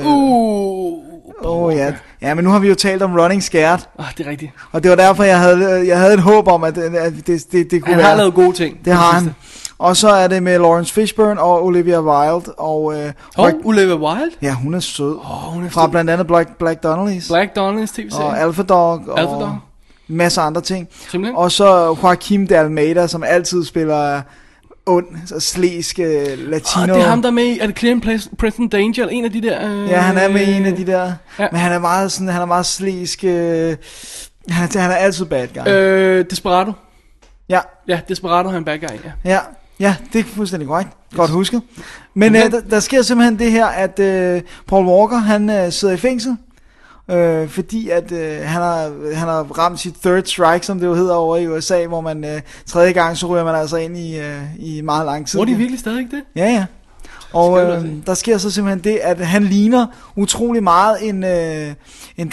og... ja, men nu har vi jo talt om Running Scared. Det er rigtigt. Og det var derfor, jeg havde et håb om, at det kunne være... Han har lavet gode ting. Det har han. Og så er det med Lawrence Fishburne og Olivia Wilde. Olivia Wilde? Ja, hun er sød. Hun er fra blandt andet Black Donnellys. Black Donnellys tv-serie. Og Alpha Dog. En masse andre ting. Simpelthen. Og så Joaquim de Almeida, som altid spiller ond, så slæsk latino. Det er ham, der er med i, er det Clear and Present Danger, eller en af de der... Ja, han er med i en af de der. Ja. Men han er meget slæsk. Han er altid bad guy. Desperado. Ja. Ja, Desperado er en bad guy, ja. Ja, det er fuldstændig korrekt. Godt husket. Men der sker simpelthen det her, at Paul Walker, han sidder i fængsel. Fordi at han har ramt sit third strike, som det jo hedder over i USA, hvor man tredje gang, så ryger man altså ind i meget lang tid. Hvor er de virkelig stadig det? Ja. Og der sker så simpelthen det, at han ligner utrolig meget en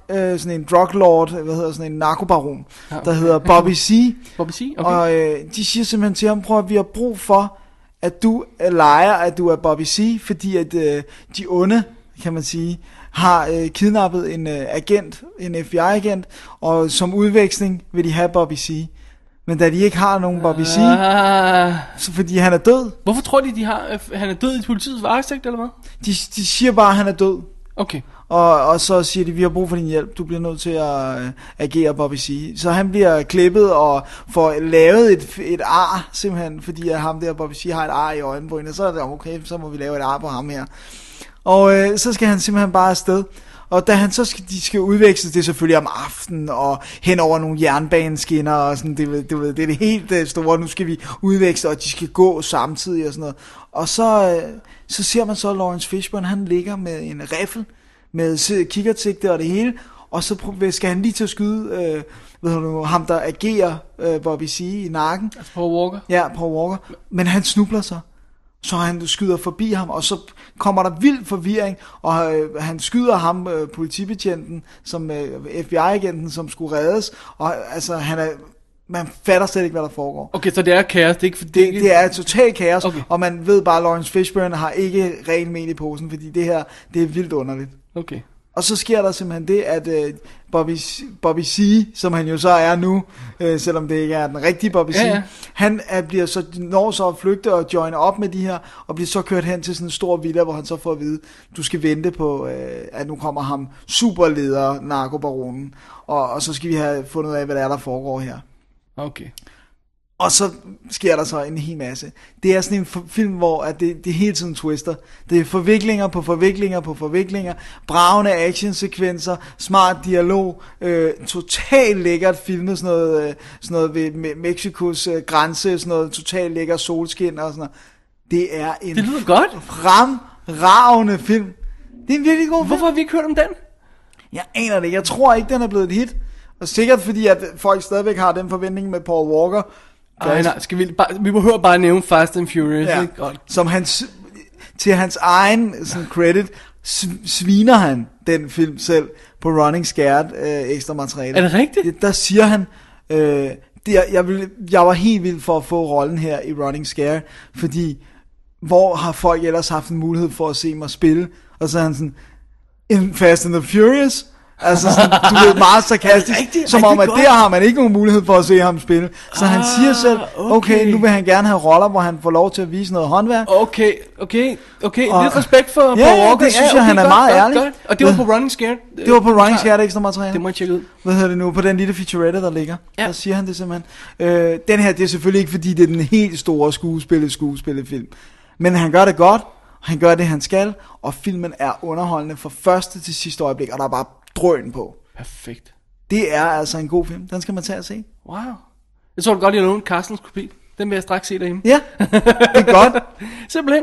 drug lord, sådan en narkobaron, der hedder Bobby C. Bobby C, okay. Og de siger simpelthen til ham, prøv at vi har brug for, at du leger, at du er Bobby C, fordi at de onde, kan man sige, har kidnappet en FBI-agent, og som udveksling vil de have Bobby C. Men da de ikke har nogen Bobby C, så fordi han er død. Hvorfor tror de han er død i politiets varetægt, eller hvad? De siger bare, at han er død. Okay. Og så siger de, vi har brug for din hjælp, du bliver nødt til at agere Bobby C. Så han bliver klippet og får lavet et ar, simpelthen, fordi at ham der Bobby C har et ar i øjenbrynene. Så er det okay, så må vi lave et ar på ham her. Og så skal han simpelthen bare afsted. Og da de skal udveksles, det er selvfølgelig om aftenen og hen over nogle jernbaneskinner og sådan, det er det helt store, nu skal vi udveksle, og de skal gå samtidig og sådan noget. Og så ser man så Lawrence Fishburne, han ligger med en riffel med kikkertsigte og det hele, og så skal han lige til at skyde ham der agerer Bobby C i nakken. Altså Paul Walker? Ja, Paul Walker. Men han snubler sig. Så han skyder forbi ham, og så kommer der vild forvirring, og han skyder ham, politibetjenten, som FBI-agenten, som skulle reddes, og altså man fatter slet ikke, hvad der foregår. Okay, så det er kaos, det er totalt kaos, okay. Og man ved bare, at Lawrence Fishburne har ikke ren mel i posen, fordi det her, det er vildt underligt. Okay. Og så sker der simpelthen det, at Bobby C, som han jo så er nu, selvom det ikke er den rigtige Bobby C, han når så at flygte og joine op med de her, og bliver så kørt hen til sådan en stor villa, hvor han så får at vide, du skal vente på, at nu kommer ham superleder, narkobaronen, og så skal vi have fundet ud af, hvad der foregår her. Okay. Og så sker der så en hel masse. Det er sådan en film, hvor at det hele tiden twister. Det er forviklinger på forviklinger på forviklinger. Bragende actionsekvenser, smart dialog, totalt lækkert filmet, sådan noget ved Mexikos grænse, sådan noget totalt lækker solskin og sådan noget. Det er en fremragende film. Det er en virkelig god film. Hvorfor har vi ikke hørt om den? Jeg aner det. Jeg tror ikke, den er blevet et hit. Og sikkert fordi, at folk stadigvæk har den forventning med Paul Walker. Nej, vi behøver bare nævne Fast and Furious, ja, ikke? Som til hans egen sådan credit, sviner han den film selv på Running Scared ekstra materiale. Er det rigtigt? Der siger han, jeg var helt vild for at få rollen her i Running Scared, fordi hvor har folk ellers haft en mulighed for at se mig spille? Og så er han sådan, in Fast and the Furious, Altså sådan, du ved, meget sarkastisk, som om at der har man ikke nogen mulighed for at se ham spille. Så han siger selv, okay, nu vil han gerne have roller, hvor han får lov til at vise noget håndværk. Okay. Lidt respekt for Paul Walker. Det synes jeg, han er meget ærlig. Godt. Og det var på Running Scared. Det var på Running Scared ekstra materiale. Det må jeg tjekke ud. Hvad hedder det nu? På den lille featurette, der ligger. Ja. Der siger han det simpelthen. Den her, det er selvfølgelig ikke, fordi det er den helt store skuespillefilm. Men han gør det godt. Han gør det, han skal. Og filmen er underholdende fra første til sidste øjeblik. Og der er bare drøn på. Perfekt. Det er altså en god film. Den skal man tage og se. Wow. Jeg tror godt, jeg lånte Carstens kopi. Den vil jeg straks se derhjemme. Ja, det er godt. Simpelthen.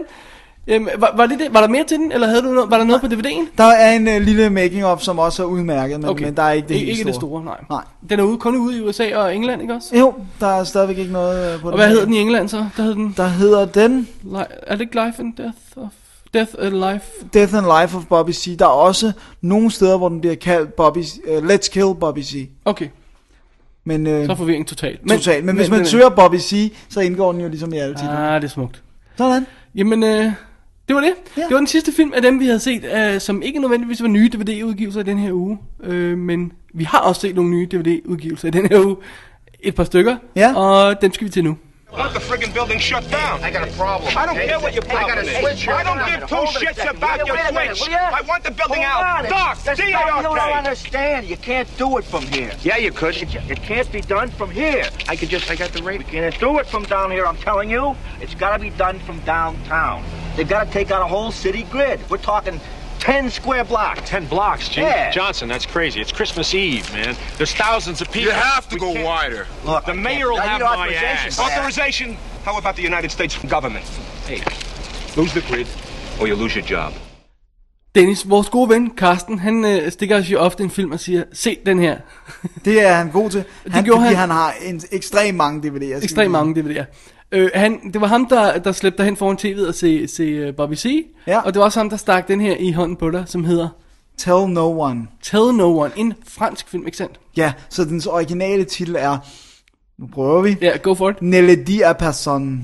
Var der mere til den, eller var der noget på DVD'en? Der er en lille making-of, som også er udmærket, men der er ikke det helt store. Ikke det store, nej. Den er kun ude i USA og England, ikke også? Jo, der er stadigvæk ikke noget på den. Og hvad hedder den i England så? Der hedder den... Er det ikke Life and Death and Life of Bobby C. Der er også nogle steder, hvor den bliver kaldt Let's Kill Bobby C. Okay. Men, så forvirring totalt. Men hvis man søger Bobby C, så indgår den jo ligesom i alle titler. Det er smukt. Sådan. Jamen, det var det. Ja. Det var den sidste film af dem, vi havde set, som ikke nødvendigvis var nye DVD-udgivelser i den her uge. Men vi har også set nogle nye DVD-udgivelser i den her uge. Et par stykker, og dem skal vi til nu. I want the friggin' building shut down. I got a problem. I don't care what your problem is. I don't give two shits about your switch. I want the building out. Doc, D-A-R-K. You don't understand. You can't do it from here. Yeah, you could. It can't be done from here. I got the rate. We can't do it from down here, I'm telling you. It's got to be done from downtown. They've got to take out a whole city grid. We're talking 10 square blocks. 10 blocks, Gene. Yeah. Johnson, that's crazy. It's Christmas Eve, man. There's thousands of people. You have to go wider. Look, the mayor will have my ass. Authorization. How about the United States government? Hey, lose the grid, or you lose your job. Dennis, vores gode ven, Carsten, han stikker os jo ofte en film og siger, se den her. Det er han god til. Han har ekstremt mange DVD'er. Ekstremt mange DVD'er. Det var ham, der slæbte dig hen foran tv'et og se Bobby C. Ja. Og det var også ham, der stak den her i hånden på dig, som hedder... Tell No One. Tell No One. En fransk film, ikke sandt? Ja, så dens originale titel er... Nu prøver vi. Ja, go for it. Ne le dis à personne.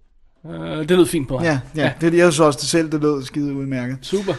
Det lød fint på ham. Ja. Det, jeg synes også det selv, det lød skide udmærket. Super.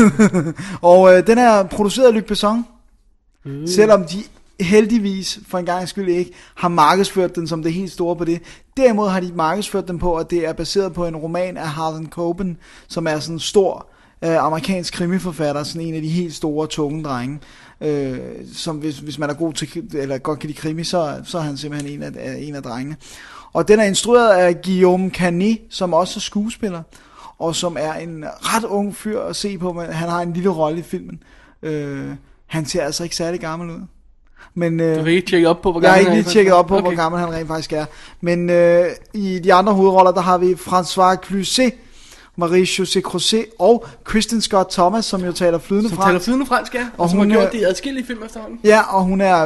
Og den er produceret af Luc Besson. Selvom de heldigvis for en gang skyld ikke har markedsført den som det helt store på det. Derimod har de markedsført den på, at det er baseret på en roman af Harlan Coben, som er sådan en stor amerikansk krimiforfatter, sådan en af de helt store, tunge drenge. Som hvis man er god til, eller godt kan lide krimi, så er han simpelthen en af drengene. Og den er instrueret af Guillaume Canet, som også er skuespiller, og som er en ret ung fyr at se på, men han har en lille rolle i filmen. Han ser altså ikke særlig gammel ud. Men, du har ikke tjekket op på, hvor gammel han er? Jeg har ikke lige tjekket op på, hvor gammel han rent faktisk er. Men i de andre hovedroller, der har vi François Cluzet, Marie-José Croset og Kristen Scott Thomas, som jo taler flydende fransk. Som taler flydende fransk, ja. Og som har gjort det i adskillige film efterhånden. Ja, og hun er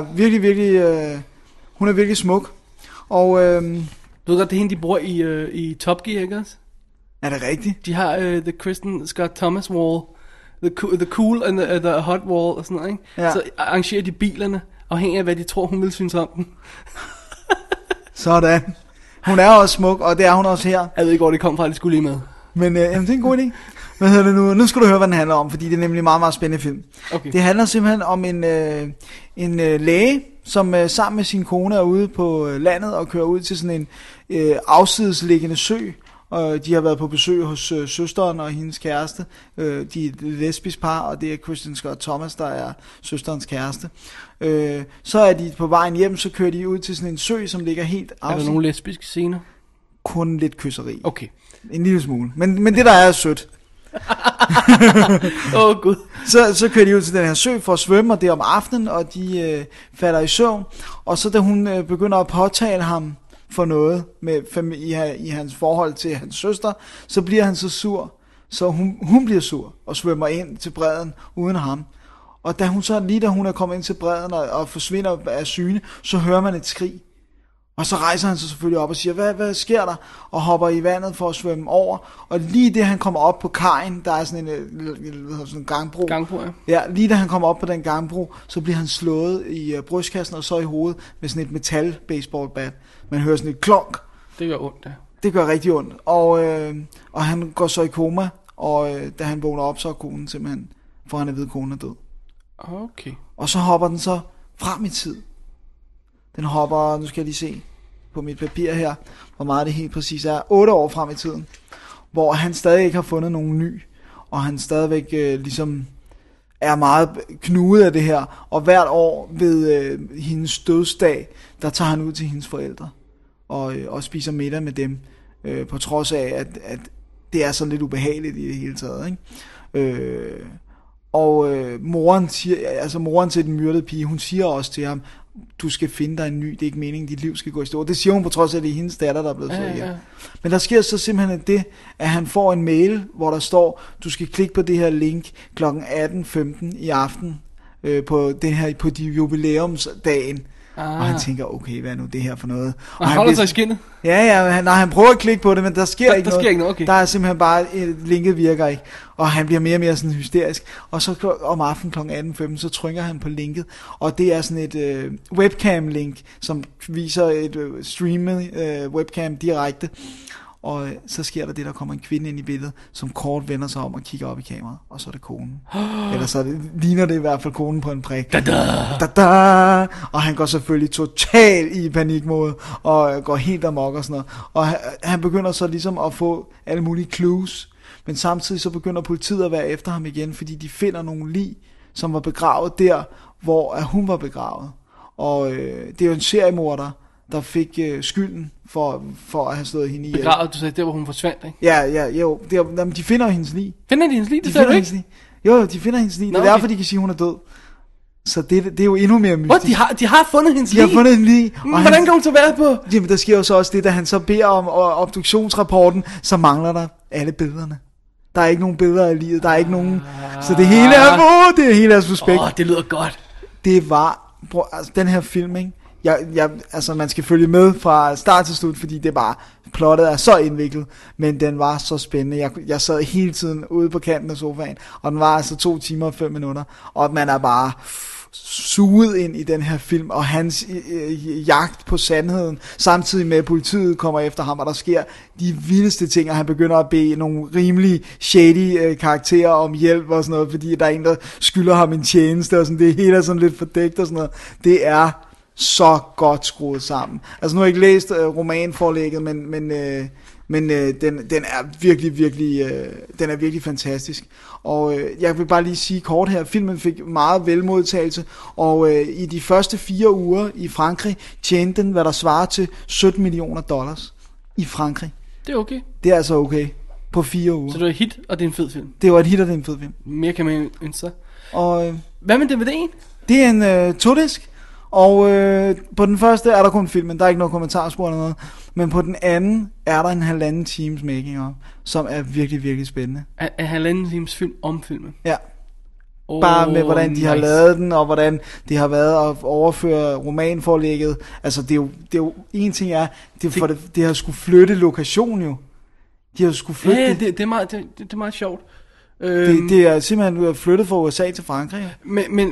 virkelig smuk. Og du ved godt, det er hende, de bruger i Top Gear, ikke også? Er det rigtigt? De har the Kristen Scott Thomas wall, the cool and the hot wall og sådan noget, ikke? Ja. Så arrangerer de bilerne, afhængig af hvad de tror, hun vil synes om den. Sådan. Hun er også smuk, og det er hun også her. Jeg ved ikke, hvor det kom fra, det skulle lige med. Men det er en god idé. Hvad hedder det nu? Nu skal du høre, hvad den handler om, fordi det er nemlig en meget, meget spændende film. Okay. Det handler simpelthen om en læge, som sammen med sin kone er ude på landet og kører ud til sådan en afsidesliggende sø. Og de har været på besøg hos søsteren og hendes kæreste. De er et lesbisk par, og det er Kristen Scott Thomas, der er søsterens kæreste. Så er de på vejen hjem, så kører de ud til sådan en sø, som ligger helt afsides. Er der nogle lesbiske scener? Kun lidt kysseri. Okay. En lille smule. Men det der er sødt. Gud. Så kører de ud til den her sø for at svømme, og det er om aftenen, og de falder i søvn. Og så da hun begynder at påtale ham for noget i hans forhold til hans søster, så bliver han så sur, så hun bliver sur og svømmer ind til bredden uden ham. Og da hun er kommet ind til bredden og forsvinder af syne, så hører man et skrig. Og så rejser han sig selvfølgelig op og siger, hvad sker der? Og hopper i vandet for at svømme over. Og lige det han kommer op på kajen, der er sådan en gangbro. Gangbro, ja. Ja, lige da han kommer op på den gangbro, så bliver han slået i brystkassen og så i hovedet med sådan et metal baseballbat. Man hører sådan et klonk. Det gør ondt, ja. Det gør rigtig ondt. Og han går så i koma, og da han vågner op, så er konen simpelthen, for han at vide, at konen er død. Okay. Og så hopper den så frem i tid. Den hopper, nu skal jeg lige se på mit papir her, hvor meget det helt præcis er, 8 år frem i tiden, hvor han stadig ikke har fundet nogen ny, og han stadigvæk ligesom er meget knudet af det her, og hvert år ved hendes dødsdag, der tager han ud til hendes forældre, og spiser middag med dem, på trods af, at det er sådan lidt ubehageligt i det hele taget, ikke? Moren til den myrdede pige, hun siger også til ham, du skal finde dig en ny, det er ikke meningen, dit liv skal gå i stå. Det siger hun på trods af, at det er hendes datter, der er blevet slået ihjel. Men der sker så simpelthen det, at han får en mail, hvor der står, du skal klikke på det her link kl. 18:15 i aften, på de jubilæumsdagen. Og han tænker, okay, hvad er nu det her for noget? Og han holder sig i skindet? Ja, han prøver at klikke på det, men der sker ikke noget. Sker ikke noget, okay. Der er simpelthen bare, linket virker ikke. Og han bliver mere og mere sådan hysterisk. Og så om aftenen kl. 18:15, så trykker han på linket. Og det er sådan et webcam-link, som viser et streamet webcam direkte. Og så sker der det, der kommer en kvinde ind i billedet, som kort vender sig om og kigger op i kameraet, og så er det konen. Eller så ligner det i hvert fald konen på en prik. Da-da! Og han går selvfølgelig totalt i panikmode, og går helt amok og sådan noget. Og han begynder så ligesom at få alle mulige clues, men samtidig så begynder politiet at være efter ham igen, fordi de finder nogle lig, som var begravet der, hvor hun var begravet. Og det er jo en seriemorder, der fik skylden for at have slået hende ihjel. Begravet, du sagde, der hvor hun forsvandt, ikke? Jo. De finder hendes lig. Finder de hendes lig? Det sagde du ikke? Jo, de finder hendes lig. Det er derfor, de kan sige, hun er død. Så det er jo endnu mere mystisk. De har fundet hendes lig? De har fundet hendes lig. Hvordan kan hun så være på? Jamen, der sker jo så også det, da han så beder om obduktionsrapporten, så mangler der alle billederne. Der er ikke nogen billeder af livet. Der er ikke nogen... Så det hele er suspekt. Det lyder godt. Det var... Altså, den her film, ikke? Altså man skal følge med fra start til slut, fordi det bare, plottet er så indviklet, men den var så spændende. Jeg sad hele tiden ude på kanten af sofaen, og den var altså 2 timer og 5 minutter, og man er bare suget ind i den her film, og hans jagt på sandheden, samtidig med at politiet kommer efter ham, og der sker de vildeste ting, og han begynder at bede nogle rimelig shady karakterer om hjælp og sådan noget, fordi der er en, der skylder ham en tjeneste, og sådan, det hele er sådan lidt fordækt og sådan noget. Det er så godt skruet sammen. Altså nu har jeg ikke læst romanforlægget, men den er virkelig fantastisk. Og jeg vil bare lige sige kort her, filmen fik meget velmodtagelse, og i de første 4 uger i Frankrig tjente den, hvad der svarer til $17 millioner i Frankrig. Det er okay. Det er altså okay på 4 uger. Så det var et hit, og det er en fed film. Det var et hit, og det er en fed film. Mere kan man ønske sig. Og hvad med DVD'en? Det er en 2-disk. Og på den første er der kun filmen, der er ikke noget kommentarspor eller noget, men på den anden er der en 1,5 times making of, som er virkelig, virkelig spændende. En 1,5 times film om filmen? Ja. Bare med hvordan de har lavet den, og hvordan det har været at overføre romanforlægget. Altså det er jo en ting er, det har skulle flytte lokation jo. De har skulle flytte det er meget sjovt. Det er simpelthen flyttet fra USA til Frankrig. Men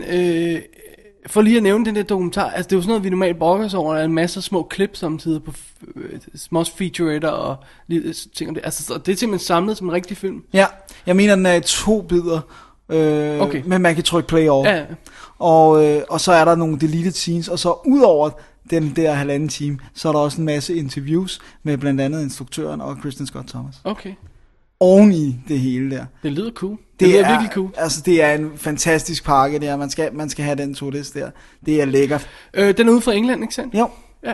for lige at nævne den der dokumentar, altså det er jo sådan noget, vi normalt brokker os over, der er en masse små klip samtidig på små featuretter og ting om det. Altså det er simpelthen samlet som en rigtig film. Ja, jeg mener, den er i 2 bidder, okay. Men man kan trykke play over. Ja. Og så er der nogle deleted scenes, og så ud over den der 1,5 time, så er der også en masse interviews med blandt andet instruktøren og Kristen Scott Thomas. Okay. Oven i det hele der. Det lyder cool. Det lyder virkelig cool. Altså det er en fantastisk pakke der. Man skal have den 2-disk der. Det er lækkert. Den er ude fra England, ikke sandt? Jo. Ja.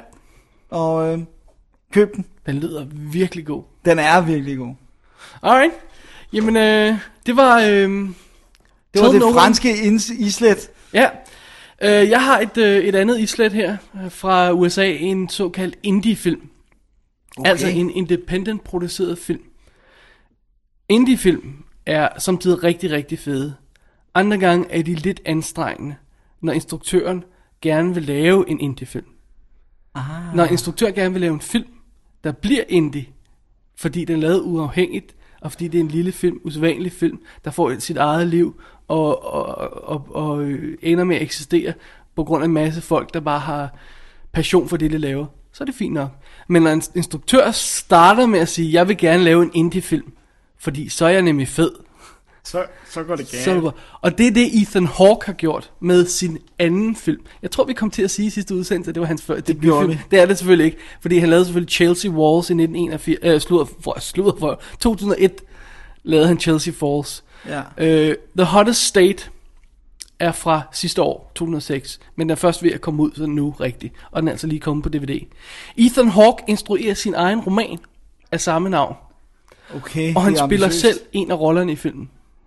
Og køb den. Den lyder virkelig god. Den er virkelig god. Alright. Jamen det var det franske islet. Ja. Jeg har et andet islet her fra USA, en såkaldt indie-film. Okay. Altså en independent produceret film. Indie-film er samtidig rigtig, rigtig fede. Andre gange er de lidt anstrengende, når instruktøren gerne vil lave en indie-film. Når instruktøren gerne vil lave en film, der bliver indie, fordi den er lavet uafhængigt, og fordi det er en lille film, usædvanlig film, der får sit eget liv, og ender med at eksistere, på grund af en masse folk, der bare har passion for det, de laver, så er det fint nok. Men når en instruktør starter med at sige, jeg vil gerne lave en indie-film, fordi så er jeg nemlig fed, Så går det galt. Så, og det er det, Ethan Hawke har gjort med sin anden film. Jeg tror, vi kom til at sige i sidste udsendelse, at det var hans debutfilm. Det er det selvfølgelig ikke, fordi han lavede selvfølgelig Chelsea Walls i 2001, lavede han Chelsea Falls. Ja. The Hottest State er fra sidste år, 2006, men den er først ved at komme ud sådan nu rigtigt, og den er altså lige kommet på DVD. Ethan Hawke instruerer sin egen roman af samme navn. Okay, og han spiller selv en af rollerne i filmen.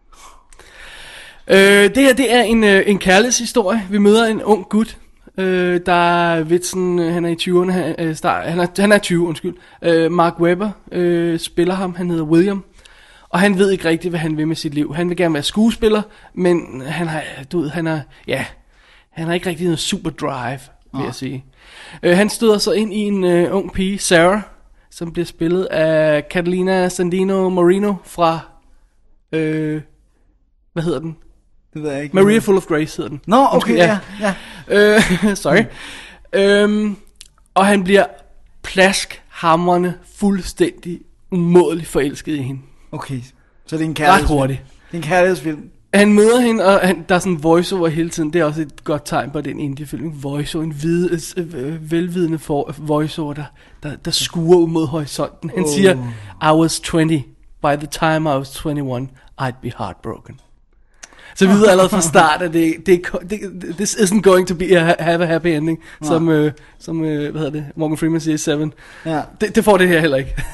Det her, det er en kærlighedshistorie. Vi møder en ung gut, der er vitsen, han er i 20'erne, han er 20, undskyld. Mark Webber spiller ham, han hedder William. Og han ved ikke rigtigt, hvad han vil med sit liv. Han vil gerne være skuespiller, men han har ikke rigtig noget super drive, vil jeg sige. Han støder så ind i en ung pige, Sarah, som bliver spillet af Catalina Sandino Moreno fra, hvad hedder den? Det ved jeg ikke. Maria Full of Grace hedder den. Nå, okay, ja. Sorry. Og han bliver plaskhamrende, fuldstændig umådeligt forelsket i hende. Okay, så det er en kærlighedsfilm. Ret hurtigt. Det er en kærlighedsfilm. Han møder hende, og der er sådan en voiceover hele tiden. Det er også et godt tegn på den indie-film. Voiceover, en velvidende voiceover, der skuer ud mod horisonten. Han siger, I was 20. By the time I was 21, I'd be heartbroken. Så vi ved allerede fra start, at this isn't going to have a happy ending, som hvad hedder det, Morgan Freeman siger i Seven. Ja. Det får det her heller ikke.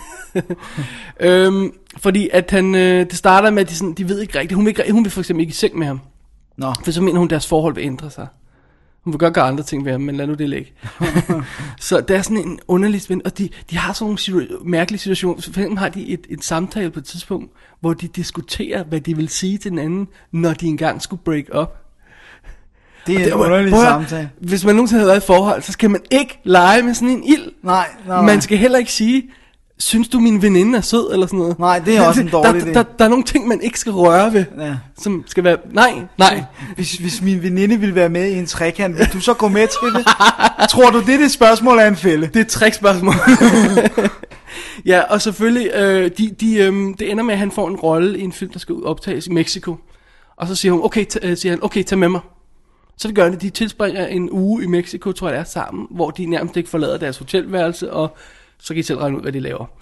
Fordi at det starter med, at de ved ikke rigtigt. Hun vil for eksempel ikke i seng med ham. Nå. For så mener hun, at deres forhold vil ændre sig. Hun vil godt gøre andre ting ved ham, men lad nu det ligge. Så der er sådan en underlig spænd, og de har sådan nogle mærkelige situationer. For eksempel har de et samtale på et tidspunkt, hvor de diskuterer, hvad de vil sige til den anden, når de engang skulle break up. Det er en underlig samtale. Hvis man nogensinde har været i forhold, så skal man ikke lege med sådan en ild. Nej. Man skal heller ikke sige, synes du min veninde er sød, eller sådan noget. Nej, det er også en dårlig idé. Der er nogle ting, man ikke skal røre ved, som skal være, nej. Hvis min veninde ville være med i en trekant, vil du så gå med til det? Tror du, det spørgsmål er en fælde? Det er et trickspørgsmål. Ja, og selvfølgelig, det ender med, at han får en rolle i en film, der skal optages i Mexico. Og så siger han, okay, tag med mig. Så det gør det, de tilspringer en uge i Mexico, tror jeg det er, sammen, hvor de nærmest ikke forlader deres hotelværelse, og så kan I selv regne ud, hvad de laver.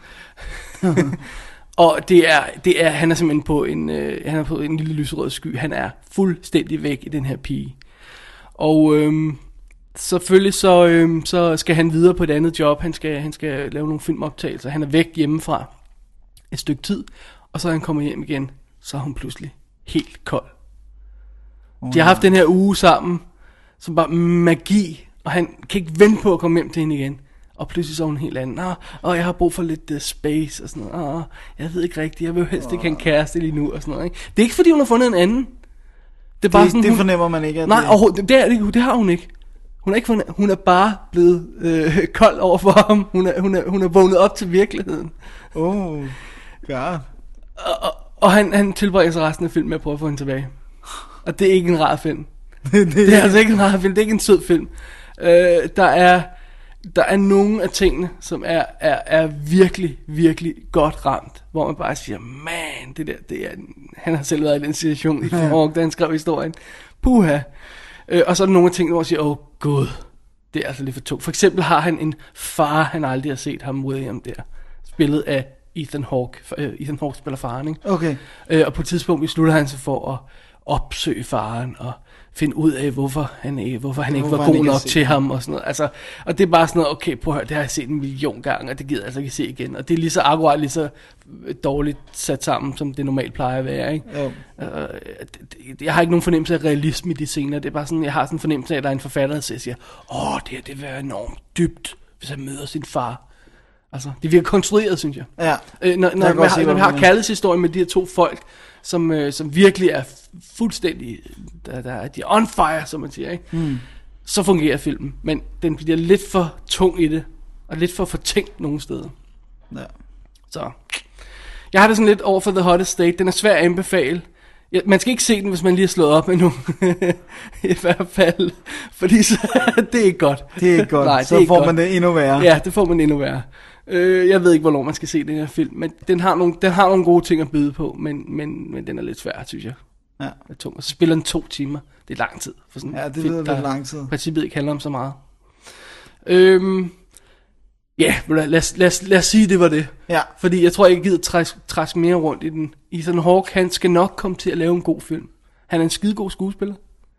Og det er, han er simpelthen på en lille lyserød sky. Han er fuldstændig væk i den her pige. Og selvfølgelig så skal han videre på et andet job. Han skal lave nogle filmoptagelser. Han er væk hjemmefra et stykke tid, og så er han kommet hjem igen. Så er hun pludselig helt kold. De har haft den her uge sammen, som bare magi, og han kan ikke vente på at komme hjem til hende igen. Og pludselig så hun helt anden. Jeg har brug for lidt space og sådan noget. Jeg ved ikke rigtigt. Jeg vil jo helst ikke have en kæreste lige nu og sådan noget. Ikke? Det er ikke fordi hun har fundet en anden. Det er bare sådan, det fornemmer man ikke. Nej, det har hun ikke. Hun er bare blevet kold over for ham. Hun er vågnet op til virkeligheden. God. Og han tilbringer sig resten af filmen med at prøve at få hende tilbage. Og det er ikke en rar film. Det er altså ikke en rar film. Det er ikke en sød film. Der er nogle af tingene, som er virkelig, virkelig godt ramt, hvor man bare siger, man, det er, han har selv været i den situation i Frank, da han skrev historien. Puha. Og så er der nogle af tingene, hvor man siger, gud, det er altså lidt for tungt. For eksempel har han en far, han aldrig har set ham, William der, spillet af Ethan Hawke. Ethan Hawke spiller faren, ikke? Okay. Og på et tidspunkt beslutter han sig for at opsøge faren og finde ud af, hvorfor han ikke var god nok til ham og sådan noget. Altså, og det er bare sådan noget, okay, prøv at høre, det har jeg set 1 million gange, og det gider jeg altså ikke se igen. Og det er lige så akkurat, lige så dårligt sat sammen, som det normalt plejer at være, ikke? Jeg har ikke nogen fornemmelse af realisme i de scener. Det er bare sådan, jeg har sådan en fornemmelse af, at der er en forfatter, der siger, det vil være enormt dybt, hvis han møder sin far. Altså, det virker konstrueret, synes jeg. Ja. Når vi har kærlighedshistorien med de her to folk, som virkelig er fuldstændig, de er on fire, som man siger, ikke? Så fungerer filmen. Men den bliver lidt for tung i det, og lidt for fortænkt nogle steder. Ja. Så jeg har det sådan lidt over for The Hottest State. Den er svær at anbefale. Man skal ikke se den, hvis man lige har slået op endnu. I hvert fald. Fordi så, det er ikke godt. Det er ikke godt. Nej, så får man det endnu værre. Ja, det får man endnu værre. Jeg ved ikke, hvornår man skal se den her film, men den har nogle gode ting at byde på, men den er lidt svær, synes jeg. Ja. Det er tung. Og så spiller den 2 timer. Det er lang tid. For sådan Ja, det lyder lidt lang tid. I princippet ikke handler om så meget. Ja, lad os sige, det var det. Ja. Fordi jeg tror, jeg gider træske mere rundt i den. Ethan Hawke, han skal nok komme til at lave en god film. Han er en skidegod skuespiller.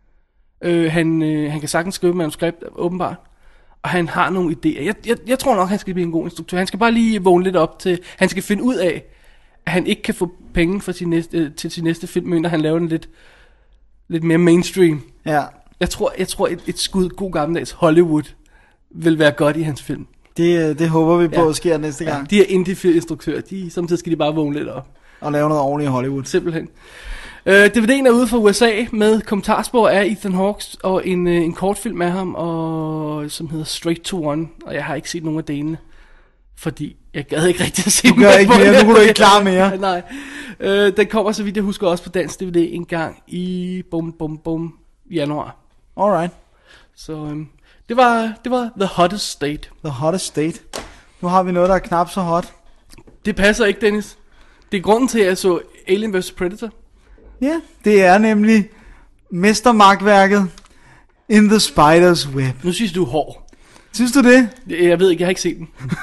Han kan sagtens skrive manuskript, åbenbart. Og han har nogle idéer. Jeg tror nok, han skal blive en god instruktør. Han skal bare lige vågne lidt op til... Han skal finde ud af, at han ikke kan få penge for til sin næste film, når han laver den lidt mere mainstream. Ja. Jeg tror et skud god gammeldags Hollywood vil være godt i hans film. Det håber vi på sker næste gang. Ja, de her indie-instruktører, samtidig skal de bare vågne lidt op. Og lave noget ordentligt i Hollywood. Simpelthen. DVD'en er ude fra USA med kommentarspor af Ethan Hawke og en kortfilm af ham, som hedder Straight to One. Og jeg har ikke set nogen af delene, fordi jeg gad ikke rigtig at se dem. Du gør ikke mere, nu er du ikke klar mere. Nej. Den kommer, så vidt jeg husker, også på dansk DVD en gang i januar. Alright. Så det var The Hottest State. The Hottest State. Nu har vi noget, der er knap så hot. Det passer ikke, Dennis. Det er grunden til, at jeg så Alien vs. Predator. Ja, det er nemlig mestermagtværket In the Spider's Web. Nu synes du er hård. Synes du det? Jeg ved ikke, jeg har ikke set den.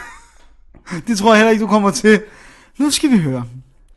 Det tror jeg heller ikke, du kommer til. Nu skal vi høre.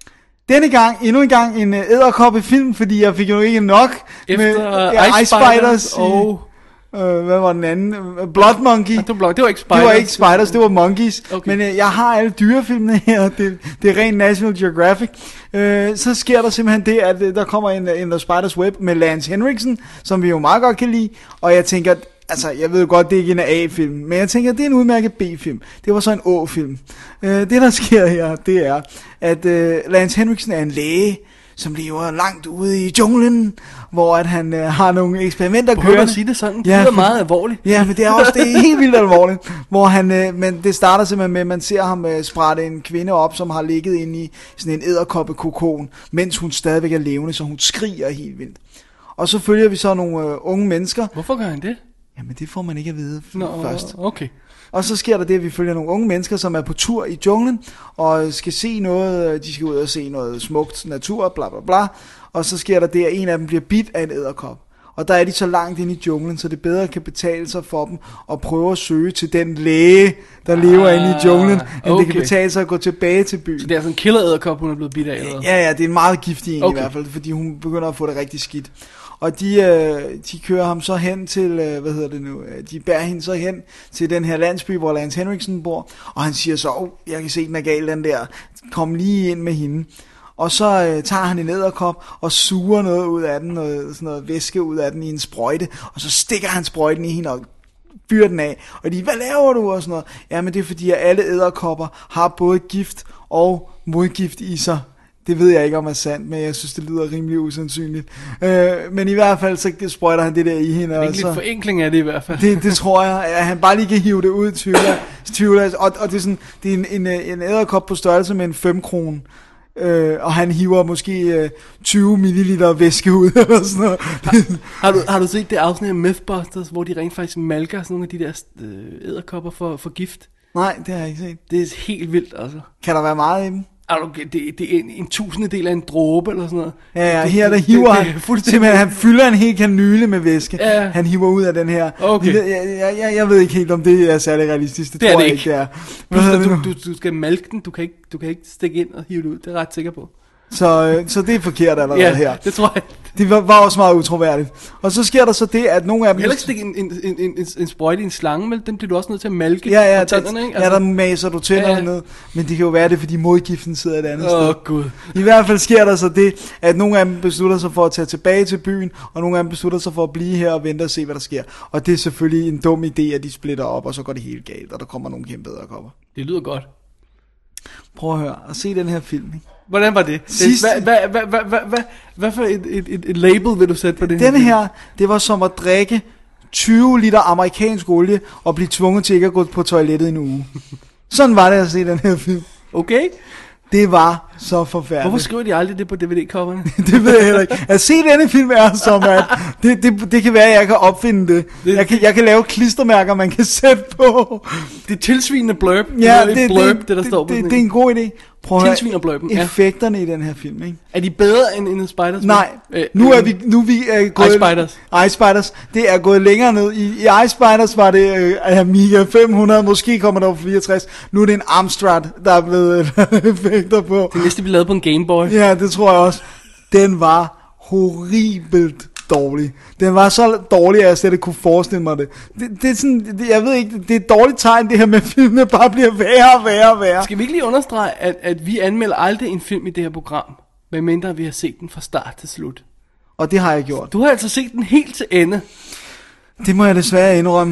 Endnu en gang en edderkoppefilm, fordi jeg fik jo ikke nok efter Ice Spiders og... hvad var den anden? Blood Monkey. Det var ikke Spiders. Det var ikke Spiders, det var Monkeys. Okay. Men jeg har alle dyrefilmene her. Det er rent National Geographic. Så sker der simpelthen det, at der kommer en The Spider's Web med Lance Henriksen, som vi jo meget godt kan lide. Og jeg tænker, altså jeg ved jo godt, det er ikke en A-film, men jeg tænker, det er en udmærket B-film. Det var så en Å-film. Det der sker her, det er, at Lance Henriksen er en læge, som lever langt ude i junglen, hvor at han har nogle eksperimenter kørende. Prøv at sige det sådan, det er meget alvorligt. Ja, men det er helt vildt alvorligt, hvor han, men det starter simpelthen med, at man ser ham sprætte en kvinde op, som har ligget inde i sådan en edderkoppekokon, mens hun stadigvæk er levende, så hun skriger helt vildt. Og så følger vi så nogle unge mennesker. Hvorfor gør han det? Jamen det får man ikke at vide først. Okay. Og så sker der det, at vi følger nogle unge mennesker, som er på tur i junglen, og skal se noget, de skal ud og se noget smukt natur, bla bla bla. Og så sker der det, at en af dem bliver bidt af en edderkop. Og der er de så langt inde i junglen, så det bedre kan betale sig for dem at prøve at søge til den læge, der lever inde i junglen, end det kan betale sig at gå tilbage til byen. Så det er sådan en killer-edderkop, hun er blevet bidt af? Eller? Ja, det er en meget giftig en i hvert fald, fordi hun begynder at få det rigtig skidt. Og de kører ham så hen til, de bærer hende så hen til den her landsby, hvor Lance Henriksen bor, og han siger så, jeg kan se, den er gal, den der, kom lige ind med hende. Og så tager han en edderkop og suger noget ud af den, sådan noget væske ud af den i en sprøjte, og så stikker han sprøjten i hende og fyrer den af. Og hvad laver du? Og sådan noget. Jamen det er fordi, at alle edderkopper har både gift og modgift i sig. Det ved jeg ikke om er sandt, men jeg synes, det lyder rimelig usandsynligt. Men i hvert fald, så sprøjter han det der i hende. Det er ikke lidt forenkling af det i hvert fald. Det tror jeg. At han bare lige kan hive det ud, tvivler. Og det er sådan, det er en edderkop på størrelse med en 5-krone. Og han hiver måske 20 milliliter væske ud eller sådan noget. Har du set det afsnit af Mythbusters, hvor de rent faktisk malker sådan nogle af de der edderkopper for gift? Nej, det har jeg ikke set. Det er helt vildt, altså. Kan der være meget i dem? Det er en tusindedel af en dråbe eller sådan noget. Ja, her der hiver han simpelthen, han fylder en hel kanyle med væske. Ja. Han hiver ud af den her. Okay. Jeg ved ikke helt, om det er særlig realistisk. Det tror jeg ikke, det er. Du skal malke den, du kan ikke stikke ind og hive det ud. Det er jeg ret sikker på. Så det er forkert allerede her. Det tror jeg. Det var også meget utroværdigt. Og så sker der så det, at nogle af dem... Heller ikke stikke en sprøjte i en slange, men den bliver du også nødt til at malke. Ja, tænderne, ikke? Altså, der maser du tænderne ned. Men det kan jo være det, fordi modgiften sidder et andet sted. Gud. I hvert fald sker der så det, at nogle af dem beslutter sig for at tage tilbage til byen, og nogle af dem beslutter sig for at blive her og vente og se, hvad der sker. Og det er selvfølgelig en dum idé, at de splitter op, og så går det helt galt, og der kommer nogle kæmpe edderkopper. Det lyder godt. Prøv at høre, og se den her film, ikke? Hvordan var det? Hvad for et label vil du sætte på det? Den her, det var som at drikke 20 liter amerikansk olie og blive tvunget til ikke at gå på toilettet i en uge. Sådan var det at se den her film. Okay. Det var så forfærdeligt. Hvorfor skriver de aldrig det på DVD-coverne? Det ved jeg heller ikke. At se denne film er som at det kan være, at jeg kan opfinde det. Jeg kan lave klistermærker, man kan sætte på. Det er tilsvinende blurb. Ja, det der står på det er en god idé. Prøv at tilsviner blurben. effekterne i den her film, ikke? Er de bedre end Spiders? Nej, nu er vi gået... Ice Spiders. Det er gået længere ned. I Ice Spiders var det Amiga 500, måske kommer der over 64. Nu er det en Amstrad, der er blevet effekter på. Det næste vi lavede på en Game Boy. Ja, det tror jeg også. Den var horribelt dårlig. Den var så dårlig, at jeg slet ikke kunne forestille mig det. Det er sådan, jeg ved ikke, det er et dårligt tegn, det her med filmene bare bliver værre og værre. Skal vi ikke lige understrege, at vi anmelder aldrig en film i det her program, medmindre vi har set den fra start til slut. Og det har jeg gjort. Du har altså set den helt til ende. Det må jeg desværre indrømme.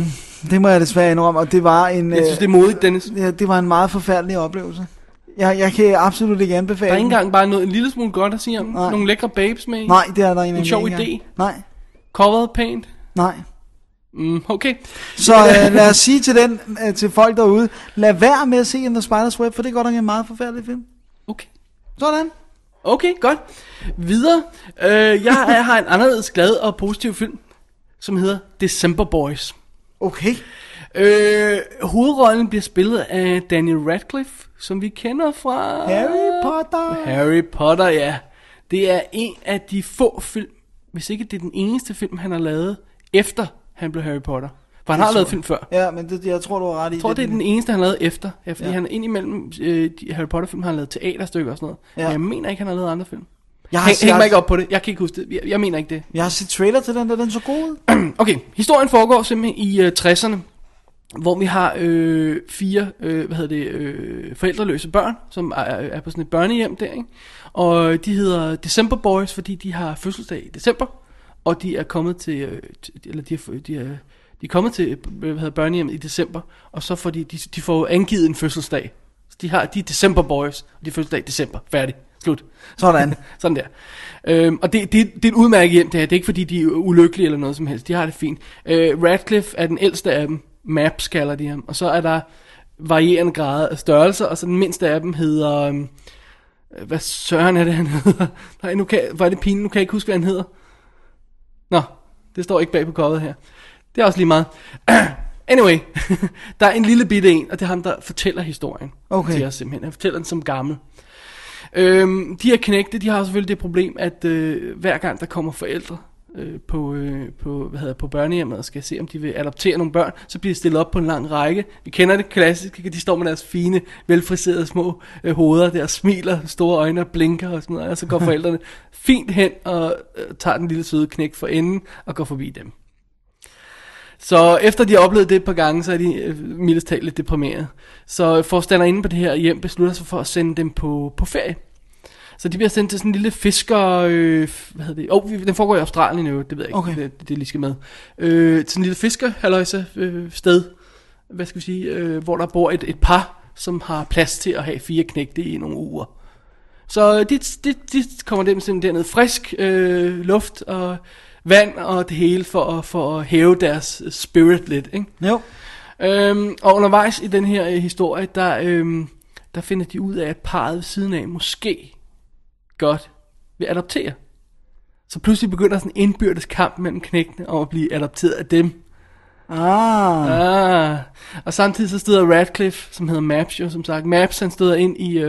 Og det var en... Jeg synes, det er modigt, Dennis. Ja, det var en meget forfærdelig oplevelse. Jeg kan absolut ikke anbefale. Der er ikke engang bare noget en lille smule godt at sige om. Nej. Nogle lækre babes med. Nej, det er der ikke. En sjov idé. Nej. Covered paint. Nej. Okay. Så lad os sige til folk derude, lad være med at se In the Spider's Web, for det er godt nok en meget forfærdelig film. Okay. Sådan. Okay, godt. Videre. Jeg har en anderledes glad og positiv film, som hedder December Boys. Okay. Hovedrollen bliver spillet af Daniel Radcliffe, som vi kender fra Harry Potter, ja. Det er en af de få film, hvis ikke det er den eneste film, han har lavet, efter han blev Harry Potter. For han har lavet film før. Ja, men jeg tror, du har ret i. Jeg tror, det er den eneste, han har lavet efter. Ja, fordi han indimellem de Harry Potter-film har han lavet teaterstykker og sådan noget. Ja. Men jeg mener ikke, han har lavet andre film. Hæng mig ikke op på det. Jeg kan ikke huske det. Jeg mener ikke det. Jeg har set trailer til den, der den så god. Okay, historien foregår simpelthen i 60'erne, hvor vi har 4 forældreløse børn, som er på sådan et børnehjem der, ikke? Og de hedder December Boys, fordi de har fødselsdag i december, og de er kommet til de er kommet til børnehjemmet i december, og så får de får angivet en fødselsdag. Så de er December Boys, og de er fødselsdag i december. Færdig. Slut. Sådan. Sådan der. Og det er et udmærket hjem, det her. Det er ikke fordi, de er ulykkelige eller noget som helst. De har det fint. Radcliffe er den ældste af dem. Maps kalder de ham. Og så er der varierende grader af størrelser, og så den mindste af dem hedder... hvad søren er det, han hedder? Nej, hvor er det pinligt. Nu kan jeg ikke huske, hvad han hedder. Nå, det står ikke bag på coveret her. Det er også lige meget. Anyway, der er en lille bitte en, og det er ham, der fortæller historien til os simpelthen. Han fortæller den som gammel. De her knægte, de har selvfølgelig det problem, at hver gang der kommer forældre på børnehjemmet og skal se, om de vil adoptere nogle børn, så bliver de stillet op på en lang række. Vi kender det klassiske, de står med deres fine, velfriserede små hoveder der, smiler, store øjne og blinker og sådan noget, og så går forældrene fint hen og tager den lille søde knægt for enden og går forbi dem. Så efter de har oplevet det et par gange, så er de mildest talt lidt deprimeret. Så forstanderinde på det her hjem beslutter sig for at sende dem på ferie. Så de bliver sendt til sådan en lille fisker... den foregår i Australien jo, det ved jeg ikke, okay. det lige skal med. Til sådan en lille fiskerhalløjse sted, hvad skal vi sige, hvor der bor et par, som har plads til at have 4 knægte i nogle uger. Så de kommer dem simpelthen derned, frisk luft og vand og det hele for at hæve deres spirit lidt, ikke? Jo. Og undervejs i den her historie, der finder de ud af, at parret ved siden af måske godt vil adoptere. Så pludselig begynder sådan en indbyrdes kamp mellem knægtene om at blive adopteret af dem. Og samtidig så støder Radcliffe, som hedder Maps jo, som sagt. Maps, han støder ind i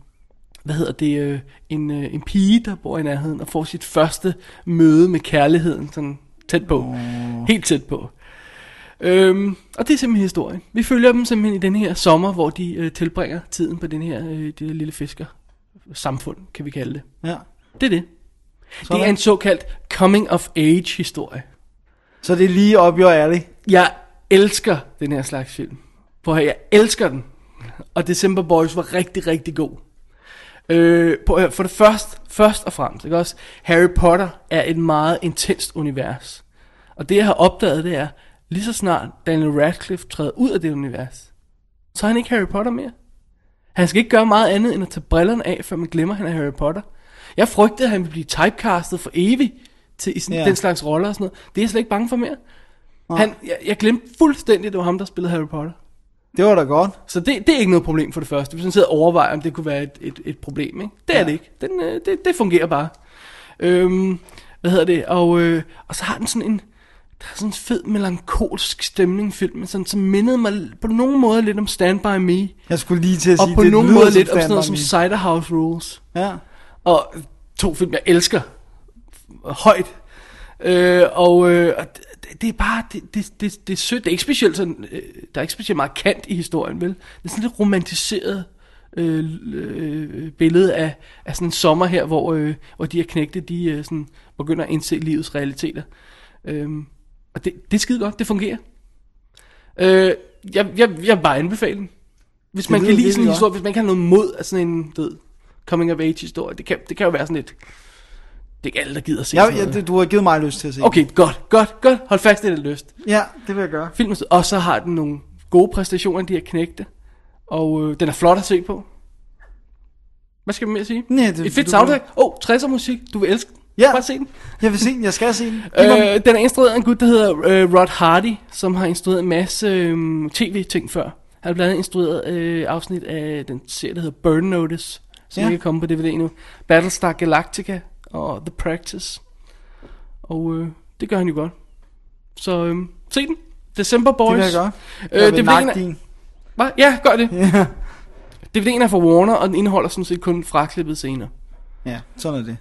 en pige, der bor i nærheden og får sit første møde med kærligheden, sådan tæt på. Helt tæt på. Og det er simpelthen historien. Vi følger dem simpelthen i den her sommer, hvor de tilbringer tiden på den her det lille fisker samfund, kan vi kalde det. Ja. Det er det. Det er en såkaldt coming of age historie. Så det er lige op your alley. Jeg elsker den her slags film. Jeg elsker den. Og December Boys var rigtig, rigtig god. For det først og fremmest, ikke også? Harry Potter er et meget intenst univers. Og det jeg har opdaget, det er, lige så snart Daniel Radcliffe træder ud af det univers, så er han ikke Harry Potter mere. Han skal ikke gøre meget andet end at tage brillerne af, før man glemmer, at han er Harry Potter. Jeg frygtede, at han ville blive typecastet for evigt til den slags roller og sådan noget. Det er jeg slet ikke bange for mere. Jeg glemte fuldstændig, at det var ham, der spillede Harry Potter. Det var da godt. Så det er ikke noget problem for det første. Hvis man sidder og overvejer, om det kunne være et problem, ikke? Det er det ikke. Det fungerer bare. Hvad hedder det? Og så har den sådan en... Der er sådan en fed, melankolsk stemning i filmen, sådan, som mindede mig på nogen måde lidt om Stand By Me. Jeg skulle lige til at sige, og på det nogen lyder måde som lidt om Stand sådan noget By som Me. Cider House Rules. Ja. Og 2 film, jeg elsker højt. Og det er bare, det er sødt. Det er ikke specielt sådan, der er ikke specielt meget kant i historien, vel? Det er sådan lidt romantiseret billede af sådan en sommer her, hvor de her knægte, de sådan begynder at indse livets realiteter. Og det er skide godt, det fungerer. Jeg vil bare anbefale den. Hvis man kan lide sådan en historie, hvis man kan have noget mod af sådan en coming of age historie, det kan jo være sådan lidt. Det er ikke alle, der gider at se sådan noget. Du har givet mig lyst til at se. Okay, godt. Hold fast i det lyst. Ja, det vil jeg gøre. Filmen, og så har den nogle gode præstationer, de her knægte. Og den er flot at se på. Hvad skal man mere sige? Nej, et fedt soundtrack. 60'er musik. Du vil elske den. Ja. Bare se den. Jeg vil se den. Jeg skal se den. Den er instrueret af en gut, der hedder Rod Hardy, som har instrueret en masse tv-ting før. Han har blandt andet instrueret afsnit af den serie, der hedder Burn Notice, som ikke er kommet på DVD nu. Battlestar Galactica og The Practice. Og det gør han jo godt. Så se den. December Boys. Det vil jeg gøre. Jeg vil nakke din. Hvad? Ja, gør det. Ja. DVD'en er fra Warner, og den indeholder sådan set kun fraklippede scener. Ja, sådan er det.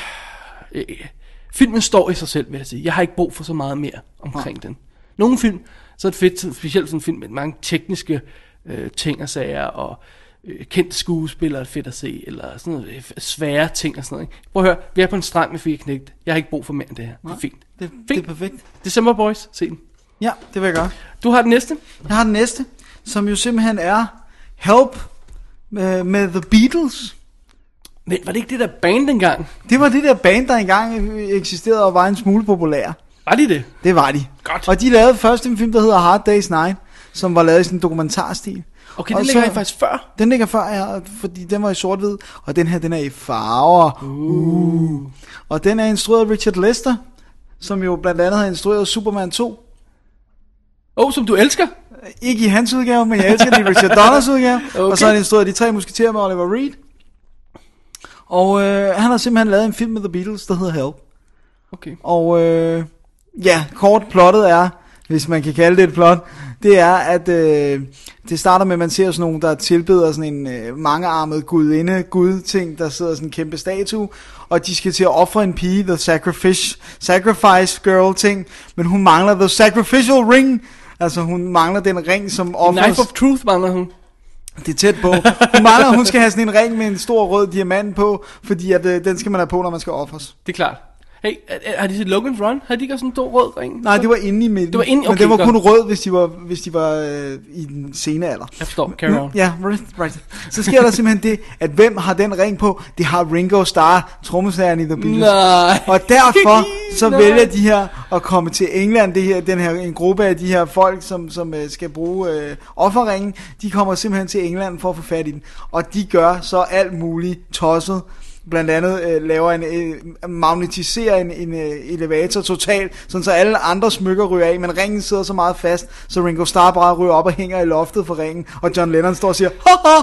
Filmen står i sig selv, vil jeg sige. Jeg har ikke brug for så meget mere omkring den. Nogle film, så er det fedt, specielt sådan en film med mange tekniske ting og sager, og kendte skuespillere er fedt at se, eller sådan noget svære ting og sådan noget. Prøv at høre, vi er på en strand med 4 knægte. Jeg har ikke brug for mere end det her. Det er fint. Det er perfekt. December Boys, se den. Ja, det vil jeg gøre. Du har den næste? Jeg har den næste, som jo simpelthen er Help med The Beatles. Men var det ikke det der band engang? Det var det der band, der engang eksisterede og var en smule populær. Var de det? Det var de. Godt. Og de lavede først en film, der hedder Hard Day's Night, som var lavet i sådan en dokumentarstil. Okay, den ligger faktisk før. Den ligger før, ja, fordi den var i sort-hvid, og den her, den er i farver. Og den er instrueret af Richard Lester, som jo blandt andet har instrueret Superman 2. Som du elsker? Ikke i hans udgave, men jeg elsker det i Richard Donners udgave. Okay. Og så har han instrueret De 3 Musketerer med Oliver Reed. Og han har simpelthen lavet en film med The Beatles, der hedder Help. Okay. Og ja, kort plottet er, hvis man kan kalde det et plot, det er, at det starter med, at man ser sådan nogen, der tilbeder sådan en mangearmet gud-ting, der sidder sådan en kæmpe statue, og de skal til at ofre en pige, the sacrifice girl ting, men hun mangler the sacrificial ring, altså hun mangler den ring, som offres. Knife of Truth mangler hun. Det er tæt på. Hun skal have sådan en ring med en stor rød diamant på, fordi at, den skal man have på, når man skal offres. Det er klart. Hey, har de set Logan's Run? Har de ikke sådan en stor rød ring? Nej, det var inde i midten. Det var inde, okay, men det var godt. kun rød, hvis de var i den sene alder. Jeg forstår, carry on. Ja, right. Så sker der simpelthen det, at hvem har den ring på? Det har Ringo Starr, trommeslageren i The Beatles. Nej. Og derfor så vælger de her at komme til England, en gruppe af de her folk, som skal bruge offerringen. De kommer simpelthen til England for at få fat i den. Og de gør så alt muligt tosset. Blandt andet magnetiserer en elevator totalt, sådan så alle andre smykker ryger af, men ringen sidder så meget fast, så Ringo Starr bare ryger op og hænger i loftet for ringen, og John Lennon står og siger, haha!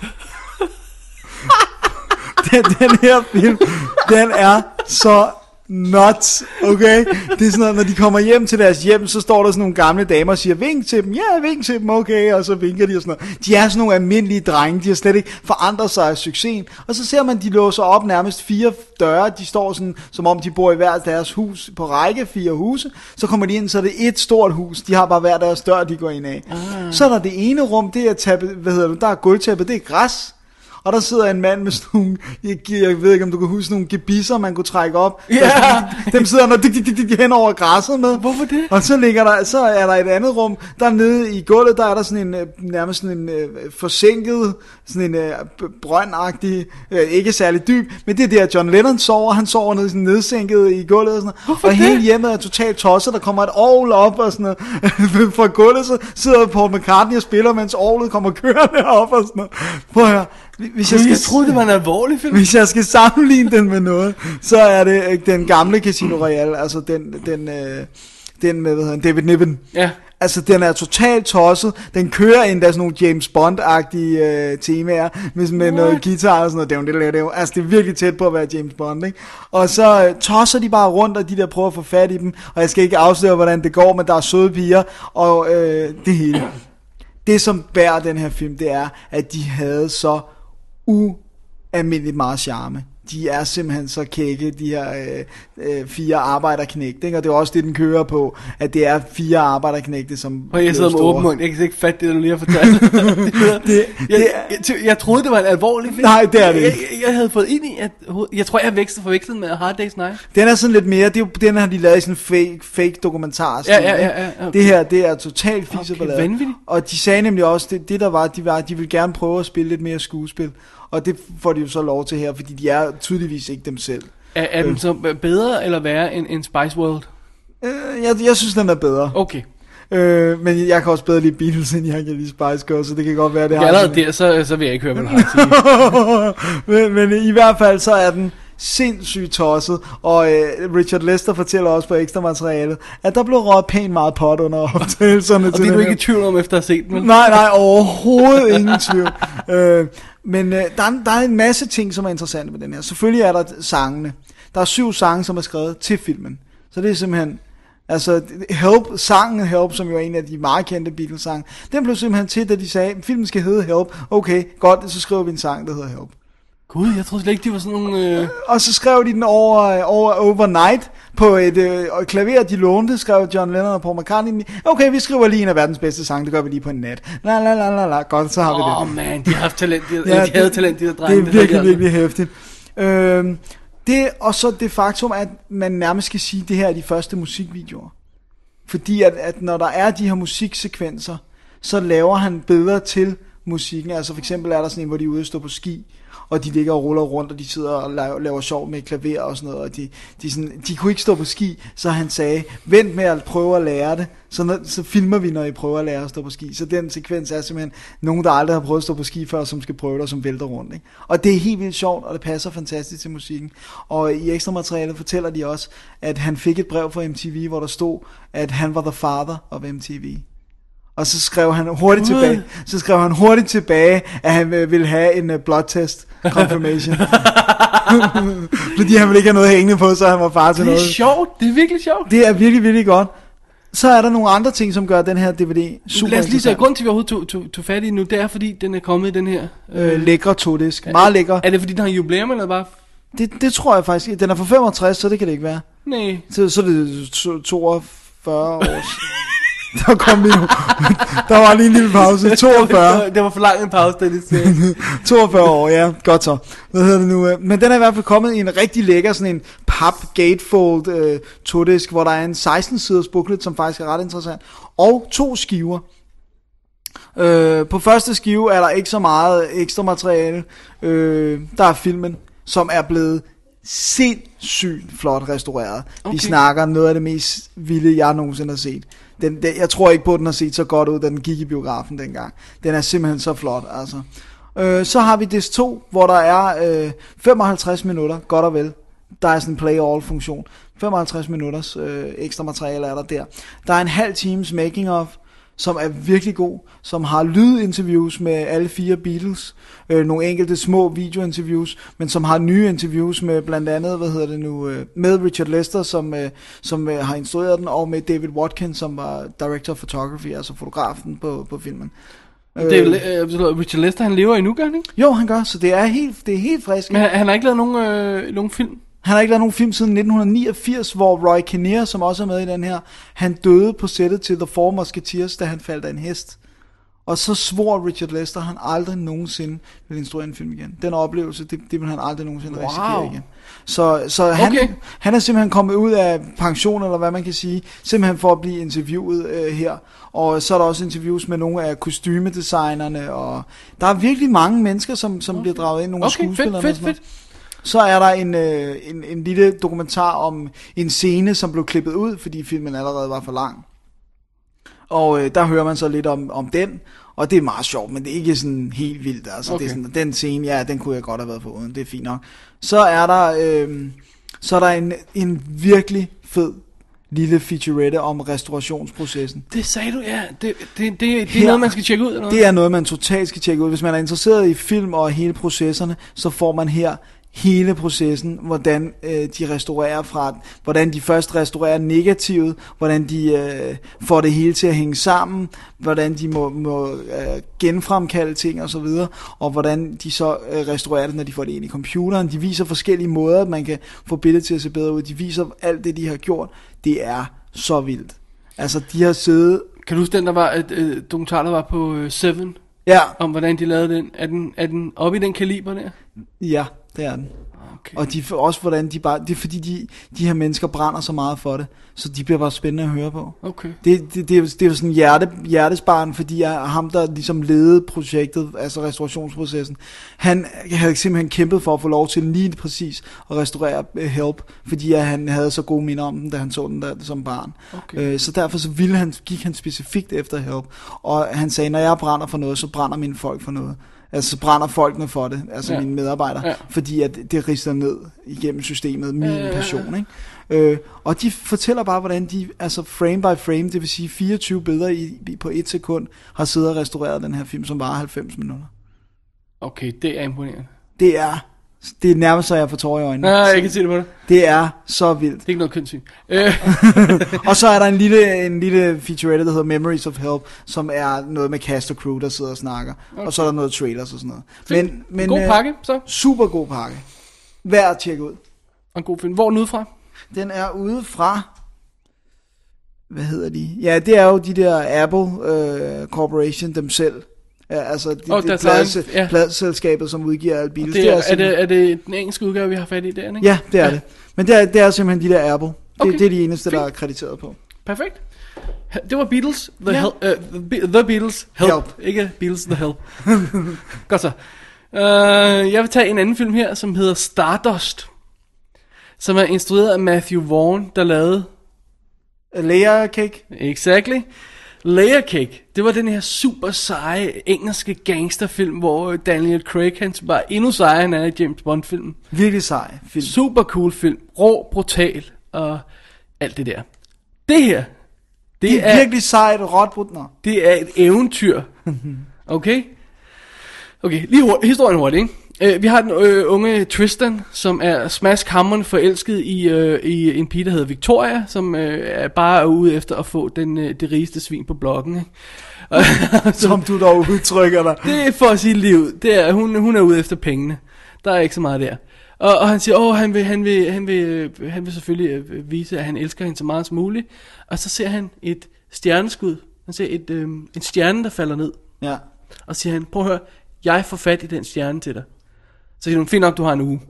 den her film, den er så nuts, okay? Det er sådan noget, når de kommer hjem til deres hjem, så står der sådan nogle gamle damer og siger, vink til dem, ja, vink til dem, okay, og så vinker de og sådan noget. De er sådan nogle almindelige drenge, de har slet ikke forandret sig af succesen, og så ser man, de låser op nærmest 4 døre, de står sådan, som om de bor i hver deres hus, på række 4 huse, så kommer de ind, så er det et stort hus, de har bare hver deres dør, de går ind af. Så er der det ene rum, det er der er gulvtæppet, det er græs. Og der sidder en mand med sådan nogle, jeg ved ikke om du kan huske, nogle gebisser, man kunne trække op. Yeah. Dem sidder der hen over græsset med. Hvorfor det? Og så er der et andet rum, der nede i gulvet, der er der sådan en, nærmest sådan en forsinket, sådan en brøndagtig, ikke særlig dyb, men det er der John Lennon sover, han sover nede sådan nedsænket i gulvet og sådan noget. Og hele hjemmet er totalt tosset, der kommer et orgel op og sådan noget. Fra gulvet så sidder Paul McCartney og spiller, mens orglet kommer kørende op og sådan noget. Prøv at høre. Jeg troede, det var en alvorlig film. Hvis jeg skal sammenligne den med noget, så er det den gamle Casino Royale, altså den med David Niven. Ja. Altså, den er totalt tosset. Den kører endda sådan nogle James Bond-agtige temaer, med noget guitar og sådan noget. Altså, det er virkelig tæt på at være James Bond, ikke? Og så tosser de bare rundt, og de der prøver at få fat i dem. Og jeg skal ikke afsløre, hvordan det går, men der er søde piger, og det hele. Det, som bærer den her film, det er, at de havde så ualmindeligt meget charme. De er simpelthen så kække, de her 4 arbejderknægte, ikke? Og det er også det, den kører på, at det er 4 arbejderknægte, som og jeg sidder med åben mund, jeg kan ikke fatte det, du lige har fortalt. Jeg troede, det var en alvorlig film. Nej, det er det ikke. Jeg havde fået ind i, at jeg tror, jeg har forvekslet med Hard Day's Night. Den er sådan lidt mere, den har de lavet i sådan en fake dokumentar. Ja. Okay. Det her, det er totalt fise på lavet. Vanvittigt. Og de sagde nemlig også, det der var, de ville gerne prøve at spille lidt mere skuespil. Og det får de jo så lov til her, fordi de er tydeligvis ikke dem selv. Er den så bedre eller værre end Spice World? Jeg synes, den er bedre. Okay. Men jeg kan også bedre lide Beatles, end jeg kan lide Spice Girls, så det kan godt være, det har... Allerede der, så vil jeg ikke høre, hvad du har at sige. men i hvert fald, så er den sindssygt tosset, og Richard Lester fortæller også på ekstra materialet, at der blev røget pænt meget pot under optagelserne. Og det er du ikke i tvivl om, efter at have set den? Nej, overhovedet ingen tvivl. Men der er en masse ting, som er interessante med den her. Selvfølgelig er der sangene. Der er 7 sange, som er skrevet til filmen. Så det er simpelthen... Altså, sangen Help, som jo er en af de meget kendte Beatles-sange, den blev simpelthen til, da de sagde, filmen skal hedde Help. Okay, godt, så skriver vi en sang, der hedder Help. Gud, jeg troede slet ikke, de var sådan nogle... Og så skrev de den overnight på et klaver, de lånte, skrev John Lennon og Paul McCartney. Okay, vi skriver lige en af verdens bedste sange, det gør vi lige på en nat. La, godt, så har vi det. Man, de har haft talent, de havde talent, de der drenge. Det er virkelig hæftigt. Det, og så det faktum, at man nærmest skal sige, at det her er de første musikvideoer. Fordi at når der er de her musiksekvenser, så laver han bedre til musikken. Altså for eksempel er der sådan en, hvor de er ude og stå på ski, og de ligger og ruller rundt, og de sidder og laver sjov med klaver og sådan noget, og de kunne ikke stå på ski, så han sagde, vent med at prøve at lære det, så filmer vi, når I prøver at lære at stå på ski. Så den sekvens er simpelthen nogen, der aldrig har prøvet at stå på ski før, som skal prøve det, og som vælter rundt, ikke? Og det er helt vildt sjovt, og det passer fantastisk til musikken. Og i ekstra materialet fortæller de også, at han fik et brev fra MTV, hvor der stod, at han var the father of MTV. Og så skrev han hurtigt tilbage, at han ville have en blodtest confirmation. Fordi han ville ikke have noget hængende på, så han var far til noget. Det er sjovt, det er virkelig sjovt. Det er virkelig, virkelig godt. Så er der nogle andre ting, som gør den her DVD super. Lad os lige sige, grund til, at vi overhovedet tog fat i nu, det er, fordi den er kommet i den her... lækre todisk. Meget lækker. Er det, fordi den har jubilæum, eller bare... Det tror jeg faktisk. Den er fra 65, så det kan det ikke være. Nej. Så er det 42 år. Der kom lige nu. Der var lige en lille pause. 42. Det var for lang en pause, Dennis. 42 år, ja. Godt så. Hvad hedder det nu? Men den er i hvert fald kommet i en rigtig lækker, sådan en pap gatefold todisk, hvor der er en 16-siders booklet, som faktisk er ret interessant. Og 2 skiver. På første skive er der ikke så meget ekstra materiale. Der er filmen, som er blevet sindssygt flot restaureret. Okay. Vi snakker noget af det mest vilde, jeg nogensinde har set. Jeg tror ikke på, at den har set så godt ud, da den gik i biografen dengang. Den er simpelthen så flot, altså. Så har vi Disc 2, hvor der er 55 minutter, godt og vel. Der er sådan en play-all-funktion. 55 minutters ekstra materiale er der. Der er en halv times making of, som er virkelig god, som har lydinterviews med alle 4 Beatles, nogle enkelte små videointerviews, men som har nye interviews med blandt andet, med Richard Lester, som har instrueret den, og med David Watkins, som var director of photography, altså fotografen på filmen. Richard Lester, han lever endnu, gør han ikke? Jo, han gør, så det er helt frisk. Men han har ikke lavet nogen film? Han har ikke lavet nogen film siden 1989, hvor Roy Kinnear, som også er med i den her, han døde på sættet til The Four Musketeers, da han faldt af en hest. Og så svor Richard Lester, han aldrig nogensinde vil instruere en film igen. Den oplevelse, det vil han aldrig nogensinde risikere igen. Så han er simpelthen kommet ud af pension, eller hvad man kan sige, simpelthen for at blive interviewet her. Og så er der også interviews med nogle af kostymedesignerne, og der er virkelig mange mennesker, som bliver draget ind, nogle skuespillere. Fedt. Så er der en lille dokumentar om en scene, som blev klippet ud, fordi filmen allerede var for lang. Og der hører man så lidt om den, og det er meget sjovt, men det er ikke sådan helt vildt. Altså, okay. Det er sådan, den scene, ja, den kunne jeg godt have været foruden, det er fint nok. Så er der en virkelig fed lille featurette om restaurationsprocessen. Det sagde du, ja. Det er noget, man skal tjekke ud, eller noget? Det er noget, man totalt skal tjekke ud. Hvis man er interesseret i film og hele processerne, så får man her hele processen, hvordan de restaurerer fra, hvordan de først restaurerer negativet, hvordan de får det hele til at hænge sammen, hvordan de må genfremkalde ting og så videre, og hvordan de så restaurerer det, når de får det ind i computeren. De viser forskellige måder, man kan få billedet til at se bedre ud. De viser alt det, de har gjort. Det er så vildt. Altså, de har siddet... Kan du huske den, der var et dokumentar, der var på Seven? Ja. Om hvordan de lavede den. Er den oppe i den kaliber der? Ja, det er den. Okay. Og de også hvordan de bare, det er fordi de her mennesker brænder så meget for det, så de bliver bare spændende at høre på. Okay. Det er jo sådan hjertesbarn, fordi ham der ligesom ledede projektet, altså restaurationsprocessen, han havde simpelthen kæmpet for at få lov til lige præcis at restaurere Help, fordi han havde så gode minder om den, da han så den der som barn. Okay. Så derfor så gik han specifikt efter Help, og han sagde, når jeg brænder for noget, så brænder mine folk for noget. Altså brænder folkene for det, altså mine medarbejdere, fordi at det rister ned igennem systemet, min passion, ikke? Og de fortæller bare, hvordan de, altså frame by frame, det vil sige 24 billeder på 1 sekund, har siddet og restaureret den her film, som varer 90 minutter. Okay, det er imponerende. Det er nærmest, så jeg får tårer i øjnene. Nej, jeg kan se det på det. Det er så vildt. Det er ikke noget kønssyn. Og så er der en lille featurette, der hedder Memories of Help, som er noget med cast og crew, der sidder og snakker. Okay. Og så er der noget trailers og sådan noget. Men god pakke, så. Super god pakke. Værd at tjekke ud. Og en god film. Hvor er den ude fra? Den er ude fra... Hvad hedder de? Ja, det er jo de der Apple Corporation dem selv. Ja, altså det pladselskabet, som udgiver alle biler. Er det den engelske udgave, vi har fat i der, ikke? Ja, det er det. Men det er simpelthen de der Apple. Det er de eneste, der er krediteret på. Perfekt. Det var Beatles. The Beatles. Help. Ikke Beatles, The Help. Godt så. Jeg vil tage en anden film her, som hedder Stardust. Som er instrueret af Matthew Vaughn, der lavede... Layer Cake. Exactly. Layer Cake, det var den her super seje engelske gangsterfilm, hvor Daniel Craig han var endnu sejere end er i James Bond filmen. Virkelig sej film. Super cool film, rå, brutal og alt det der. Det her, det er virkelig sejt og råt. Det er et eventyr. Okay, lige historien hurtigt, ikke? Vi har den unge Tristan, som er smashhamrende forelsket i en pige, der hedder Victoria, som er bare ude efter at få det rigeste svin på blokken. Ikke? Som du dog udtrykker dig. Det er for at sige liv. Det er, hun er ude efter pengene. Der er ikke så meget der. Og han siger, han vil selvfølgelig vise, at han elsker hende så meget som muligt. Og så ser han et stjerneskud. Han ser en stjerne, der falder ned. Ja. Og siger han, prøv at høre, jeg får fat i den stjerne til dig. Så siger hun, fint nok, du har en uge.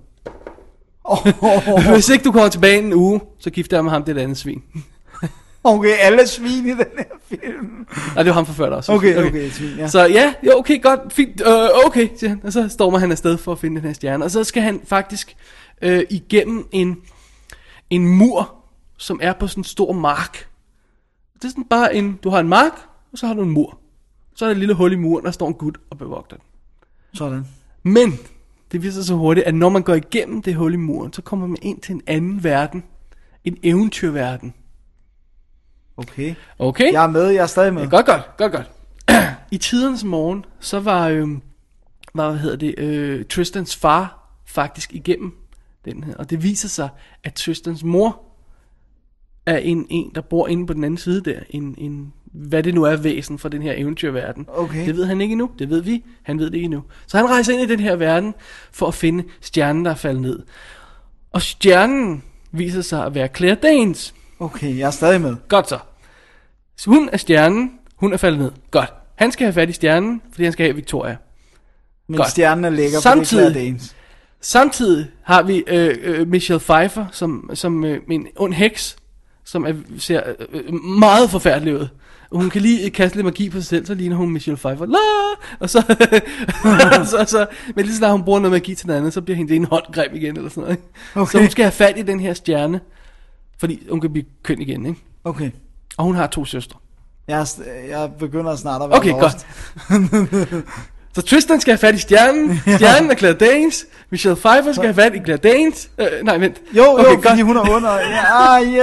Hvis ikke du kommer tilbage en uge, så gifter jeg med ham det andet svin. Okay, alle svin i den her film. Nej, det var ham forført også. Okay, svin, ja. Så ja, okay, godt, fint, okay, siger han. Og så stormer han afsted for at finde den her stjerne. Og så skal han faktisk igennem en mur, som er på sådan en stor mark. Det er sådan bare du har en mark, og så har du en mur. Så er der et lille hul i muren, og der står en gut og bevogter den. Sådan. Men det viser sig så hurtigt, at når man går igennem det hul i muren, så kommer man ind til en anden verden. En eventyrverden. Okay. Jeg er med, jeg er stadig med. Godt. I tidernes morgen, så var Tristans far faktisk igennem den her. Og det viser sig, at Tristans mor er en der bor inde på den anden side der. Hvad det nu er væsen for den her eventyrverden. Okay. Det ved han ikke endnu, det ved vi, han ved det ikke endnu. Så han rejser ind i den her verden for at finde stjernen, der er faldet ned. Og stjernen viser sig at være Claire Danes. Okay, jeg er stadig med. Godt så. Så hun er stjernen, hun er faldet ned. Godt. Han skal have fat i stjernen, fordi han skal have Victoria. Men godt. Stjernen er lækker på det Claire Danes. Samtidig har vi Michelle Pfeiffer, som en ond heks, som ser meget forfærdelig ud. Hun kan lige kaste lidt magi på sig selv, så ligner hun Michelle Pfeiffer. Og så men lige så hun bruger noget magi til noget andet, så bliver hendes ene hånd grim igen, eller sådan noget. Ikke? Okay. Så hun skal have fat i den her stjerne, fordi hun kan blive køn igen, ikke? Okay. Og hun har 2 søstre. Jeg begynder snart at være okay, godt. Så Tristan skal have fat i stjernen. Stjernen er Claire Danes. Michelle Pfeiffer skal have fat i Claire Danes. Nej, vent. Jo, fordi hun er under. Ja, hjælp.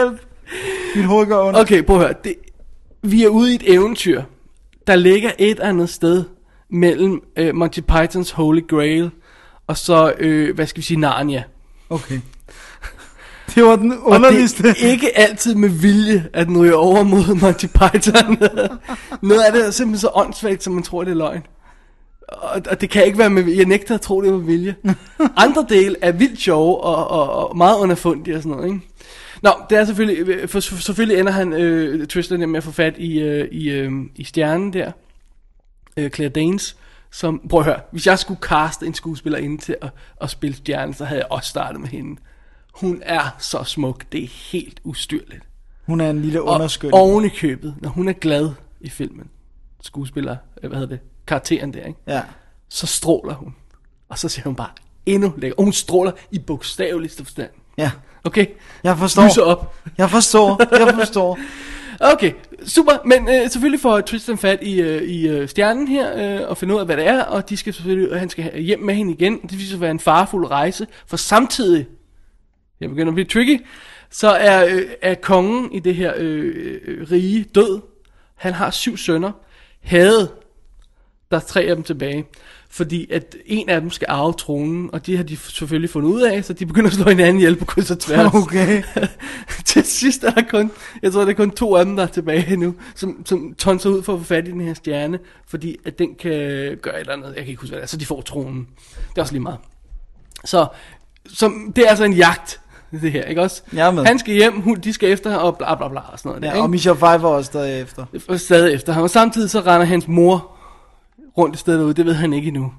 Mit hoved går under. Okay, prøv at høre. Vi er ude i et eventyr, der ligger et andet sted mellem Monty Pythons Holy Grail og så, hvad skal vi sige, Narnia. Okay. Det var den underligste. Og det er ikke altid med vilje, at den ryger over mod Monty Python. Noget af det er simpelthen så åndssvagt, som man tror, det er løgn. Og det kan ikke være med vilje. Jeg nægter at tro, det var vilje. Andre dele er vildt sjove og meget underfundige og sådan noget, ikke? Nå, det er selvfølgelig, for selvfølgelig ender han Tristan med at få fat i stjernen der, Claire Danes, som, prøv at høre, hvis jeg skulle caste en skuespiller ind til at spille stjernen, så havde jeg også startet med hende. Hun er så smuk, det er helt ustyrligt. Hun er en lille underskyld. Og oven i købet, når hun er glad i filmen, skuespiller, karakteren der, ikke? Ja. Så stråler hun. Og så ser hun bare endnu lækker. Og hun stråler i bogstaveligste forstand. Ja. Okay? Jeg forstår. Lyser op. Jeg forstår. Okay, super. Men selvfølgelig får Tristan fat i stjernen her, og finder ud af, hvad det er. Og de skal selvfølgelig, han skal hjem med hende igen. Det viser sig at være en farefuld rejse. For samtidig, jeg begynder at blive tricky, så er kongen i det her rige død. Han har 7 sønner. Der er 3 af dem tilbage. Fordi at en af dem skal arve tronen, og det har de selvfølgelig fundet ud af, så de begynder at slå hinanden ihjel på kryds og tværs. Okay. Til sidst er der jeg tror det er kun 2 af dem, der er tilbage nu, som tonser ud for at få fat i den her stjerne, fordi at den kan gøre et eller andet, jeg kan ikke huske hvad det er, så de får tronen. Det er også lige meget. Så det er altså en jagt, det her, ikke også? Jamen. Han skal hjem, de skal efter og bla bla bla og sådan noget. Ja, der, og Michelle Pfeiffer også stadig efter. Stadig efter ham, og samtidig så render hans mor rundt i stedet ud, det ved han ikke endnu.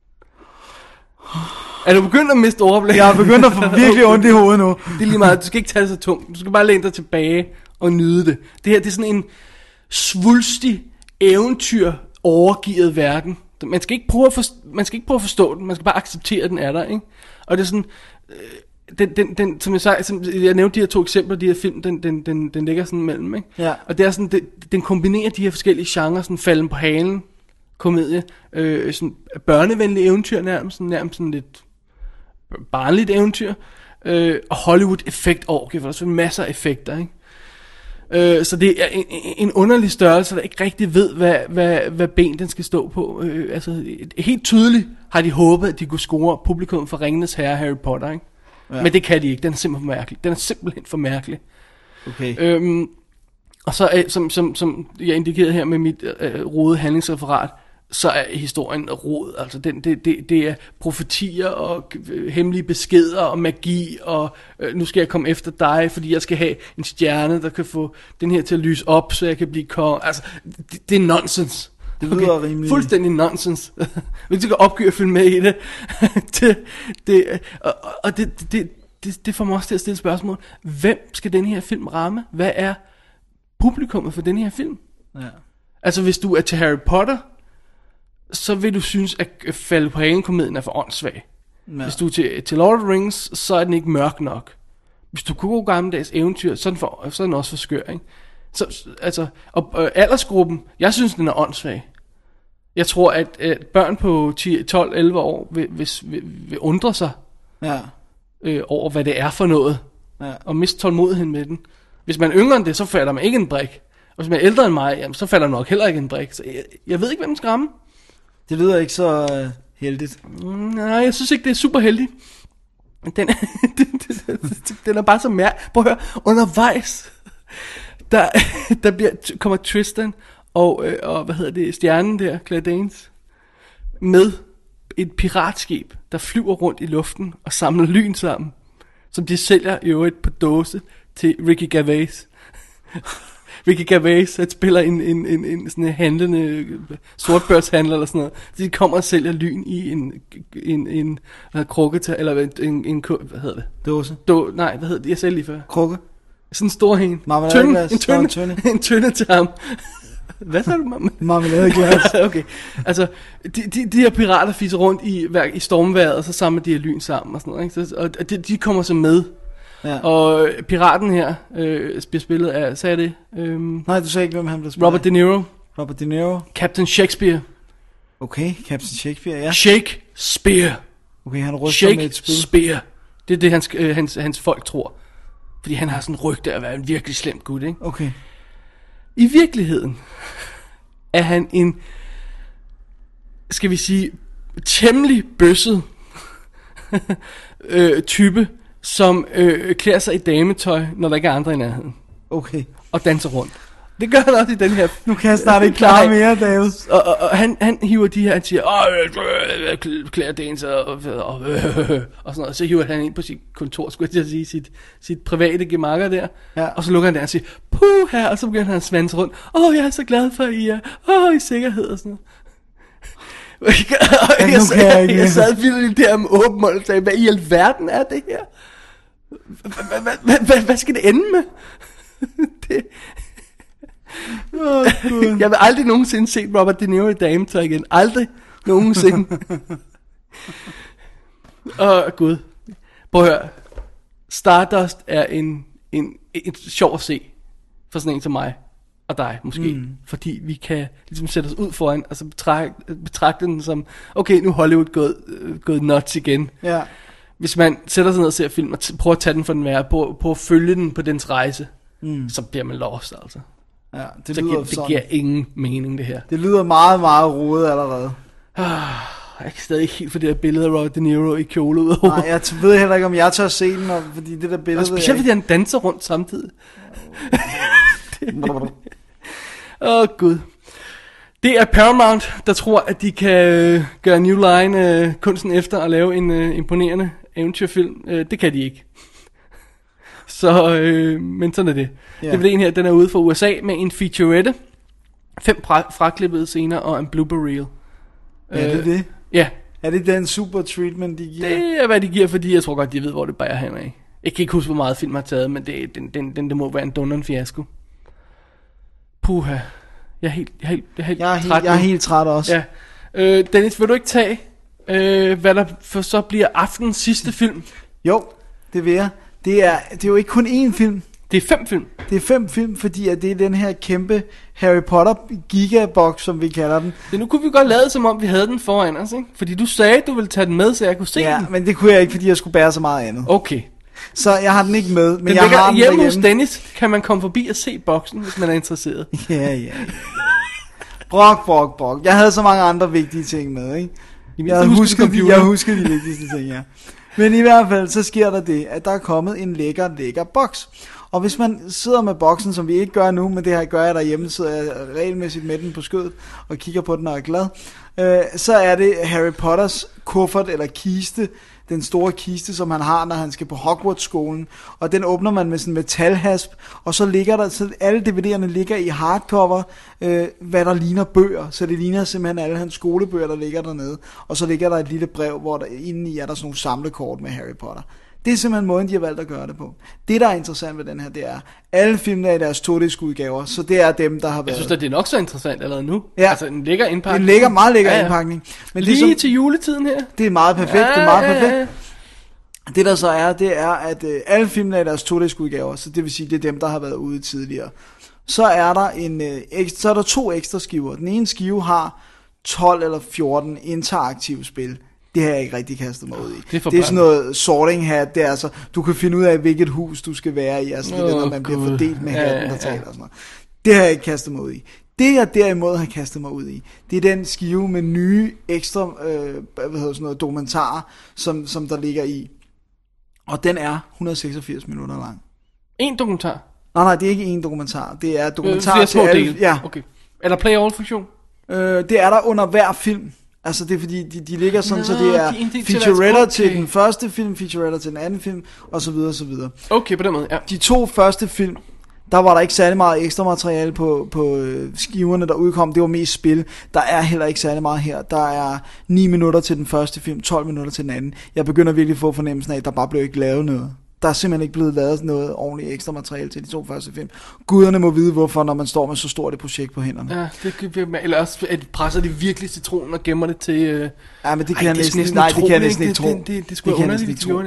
Er du begyndt at miste overblik? Jeg er begyndt at få virkelig ondt i hovedet nu. Det er lige meget, du skal ikke tage det så tungt. Du skal bare læne dig tilbage og nyde det. Det her, det er sådan en svulstig eventyr overgivet verden. Man skal ikke prøve at forstå den, man skal bare acceptere, at den er der, ikke? Og det er sådan, som jeg nævnte de her 2 eksempler, de her film, den ligger sådan mellem, ikke? Ja. Og det er sådan, den kombinerer de her forskellige genrer, sådan falden på halen, komedie, sådan børnevenlig eventyr nærmest sådan lidt barnligt eventyr, og Hollywood-effekt for der er sådan masser af effekter, ikke? Så det er en underlig størrelse, der ikke rigtig ved, hvad ben den skal stå på. Altså, helt tydeligt har de håbet, at de kunne score publikum for Ringenes Herre og Harry Potter, ikke? Ja. Men det kan de ikke, den er simpelthen for mærkelig. Okay. Og så, som jeg indikerede her med mit rodede handlingsreferat, så er historien rod. Altså det er profetier og hemmelige beskeder og magi, og nu skal jeg komme efter dig, fordi jeg skal have en stjerne, der kan få den her til at lyse op, så jeg kan blive konge. Altså, det er nonsens. Det lyder rimelig. Fuldstændig nonsens. Hvis du kan opgive at følge med i det. Det får mig også til at stille spørgsmål. Hvem skal den her film ramme? Hvad er publikummet for den her film? Ja. Altså hvis du er til Harry Potter, så vil du synes at falde på halen-komedien er for åndssvag. Ja. Hvis du er til Lord of the Rings, så er den ikke mørk nok. Hvis du kunne gå gammeldags eventyr, så er den også for skør, ikke? Så, altså, og aldersgruppen, jeg synes den er åndssvag. Jeg tror at børn på 12-11 år vil undre sig over hvad det er for noget, og miste tålmodigheden med den. Hvis man er yngre end det, så falder man ikke en brik. Og hvis man er ældre end mig, jamen, så falder nok heller ikke en brik. Så jeg ved ikke, hvem den skal ramme. Det lyder ikke så heldigt. Nej, jeg synes ikke, det er super heldigt. Den er bare så mærkelig. Prøv at høre, undervejs, kommer Tristan og stjernen der, Claire Danes, med et piratskib, der flyver rundt i luften og samler lyn sammen, som de sælger i øvrigt på dåse til Ricky Gervais. Ricky Gervais, han spiller en sådan en handlende sortbørshandler eller sådan noget. Så de kommer og sælger lyn i en krukke til, eller hvad hedder det? Dåse? Nej, hvad hedder det? Jeg sagde lige før. Krukke? Sådan en stor en. En tynde til ham. Hvad sagde du? Marmeladeglas. Okay. Altså, de her pirater fiser rundt i stormvejret, og så samler de her lyn sammen og sådan noget, ikke? Så, og de kommer så med. Ja. Og piraten her bliver spillet af, sagde jeg det? Nej, du sagde ikke, hvem han blev spillet. Robert De Niro. Captain Shakespeare. Okay, Captain Shakespeare, ja. Shakespeare. Okay, han ryster med et spil. Shakespeare. Det er det, hans folk tror. Fordi han har sådan en rygte af at være en virkelig slem gut, ikke? Okay. I virkeligheden er han en, skal vi sige, temmelig bøsset type, som klæder sig i dametøj, når der ikke er andre i nærheden. Okay. Og danser rundt. Det gør han også i den her. Nu kan jeg snart ikke klare mere, David. Og han hiver de her, han siger, klæder danser, og sådan noget. Så hiver han ind på sit kontor, skulle jeg til at sige, sit private gemakker der. Ja. Og så lukker han der og siger, puh her, og så begynder han at svanse rundt. Jeg er så glad for, at I er i sikkerhed og sådan noget. Jeg sad vildt der med åben mål og sagde, hvad i alverden er det her? Hvad skal det ende med? Jeg vil aldrig nogensinde se Robert De Niro i dametøj igen. Aldrig nogensinde. Gud. Prøv at høre. Stardust er en sjov at se for sådan en som mig og dig måske, fordi vi kan ligesom sætte os ud foran og så betragte den som, okay, nu er Hollywood gået nuts igen. Ja. Hvis man sætter sig ned og ser film og prøver at tage den for den værre, på at følge den på dens rejse, så bliver man lost altså. Ja, det giver ingen mening det her. Det lyder meget, meget rodet allerede. Jeg kan stadig ikke helt få det her billede af Robert De Niro i kjole ud over. Nej, jeg ved heller ikke, om jeg tør se den, fordi det der billede... Og specielt fordi han danser rundt samtidig. Gud. Det er Paramount, der tror, at de kan gøre New Line kunsten efter at lave en imponerende eventyrfilm. Det kan de ikke. Så, men sådan er det. Yeah. Det er en her, den er ude fra USA med en featurette, 5 fraklippede scener og en blooper reel. Er det det? Ja. Er det den super treatment, de giver? Det er, hvad de giver, fordi jeg tror godt, de ved, hvor det bærer hen af. Jeg kan ikke huske, hvor meget film har taget, men det må være en dunderen fiasko. Puha. Jeg er helt træt også. Ja. Dennis, vil du ikke tage, hvad der for så bliver aftens sidste film? Jo, det vil jeg. Det er jo ikke kun én film. Det er 5 film. Det er 5 film, fordi at det er den her kæmpe Harry Potter gigabox, som vi kalder den. Nu kunne vi godt lade som om vi havde den foran os, ikke? Fordi du sagde, du ville tage den med, så jeg kunne se den. Ja, men det kunne jeg ikke, fordi jeg skulle bære så meget andet. Okay. Så jeg har den ikke med, men den jeg har den hjemme hos Dennis. Kan man komme forbi og se boksen, hvis man er interesseret? Ja. Brok. Jeg havde så mange andre vigtige ting med, ikke? Jeg husker de vigtigste ting, ja. Men i hvert fald, så sker der det, at der er kommet en lækker boks. Og hvis man sidder med boksen, som vi ikke gør nu, men det her gør jeg derhjemme, sidder jeg regelmæssigt med den på skødet og kigger på den og er glad, så er det Harry Potters kuffert eller kiste, den store kiste, som han har, når han skal på Hogwarts-skolen, og den åbner man med sådan en metalhasp, og så ligger der, så alle DVD'erne ligger i hardcover, hvad der ligner bøger, så det ligner simpelthen alle hans skolebøger, der ligger dernede, og så ligger der et lille brev, hvor der indeni er der sådan nogle samlekort med Harry Potter. Det er simpelthen måden, de har valgt at gøre det på. Det, der er interessant ved den her, det er, alle filmene er i deres 2D-udgaver, så det er dem, der har været... Jeg synes, at det er nok så interessant allerede nu. Ja. Altså en lækker indpakning. En meget lækker indpakning. Men lige det, til juletiden her. Det er meget perfekt, perfekt. Det der så er, det er, at alle filmene er i deres 2D-udgaver, så det vil sige, det er dem, der har været ude tidligere. Så er der 2 ekstra skiver. Den ene skive har 12 eller 14 interaktive spil. Det har jeg ikke rigtig kastet mig ud i. Det er sådan noget sorting hat, det er altså, du kan finde ud af, hvilket hus du skal være i, altså det når man bliver fordelt med hatten, der taler og sådan noget. Det har jeg ikke kastet mig ud i. Det jeg derimod har kastet mig ud i, det er den skive med nye ekstra, dokumentarer, som der ligger i. Og den er 186 minutter lang. En dokumentar? Nej, det er ikke en dokumentar. Det er dokumentar til alle. Ja. Okay. Er der play-all-funktion? Det er der under hver film. Altså det er fordi, de ligger sådan, så det er featuretter til den første film, featuretter til den anden film, og så videre, og så videre. Okay, på den måde, ja. De 2 første film, der var der ikke særlig meget ekstra materiale på skiverne, der udkom. Det var mest spil. Der er heller ikke særlig meget her. Der er 9 minutter til den første film, 12 minutter til den anden. Jeg begynder virkelig at få fornemmelsen af, at der bare blev ikke lavet noget. Der er simpelthen ikke blevet lavet noget ordentligt ekstra materiale til de 2 første film. Guderne må vide, hvorfor, når man står med så stort et projekt på hænderne. Ja, eller også presser de virkelig citronen og gemmer det til... Ja, men det kan jeg næsten ikke tro. Det skulle jeg næsten ikke tro.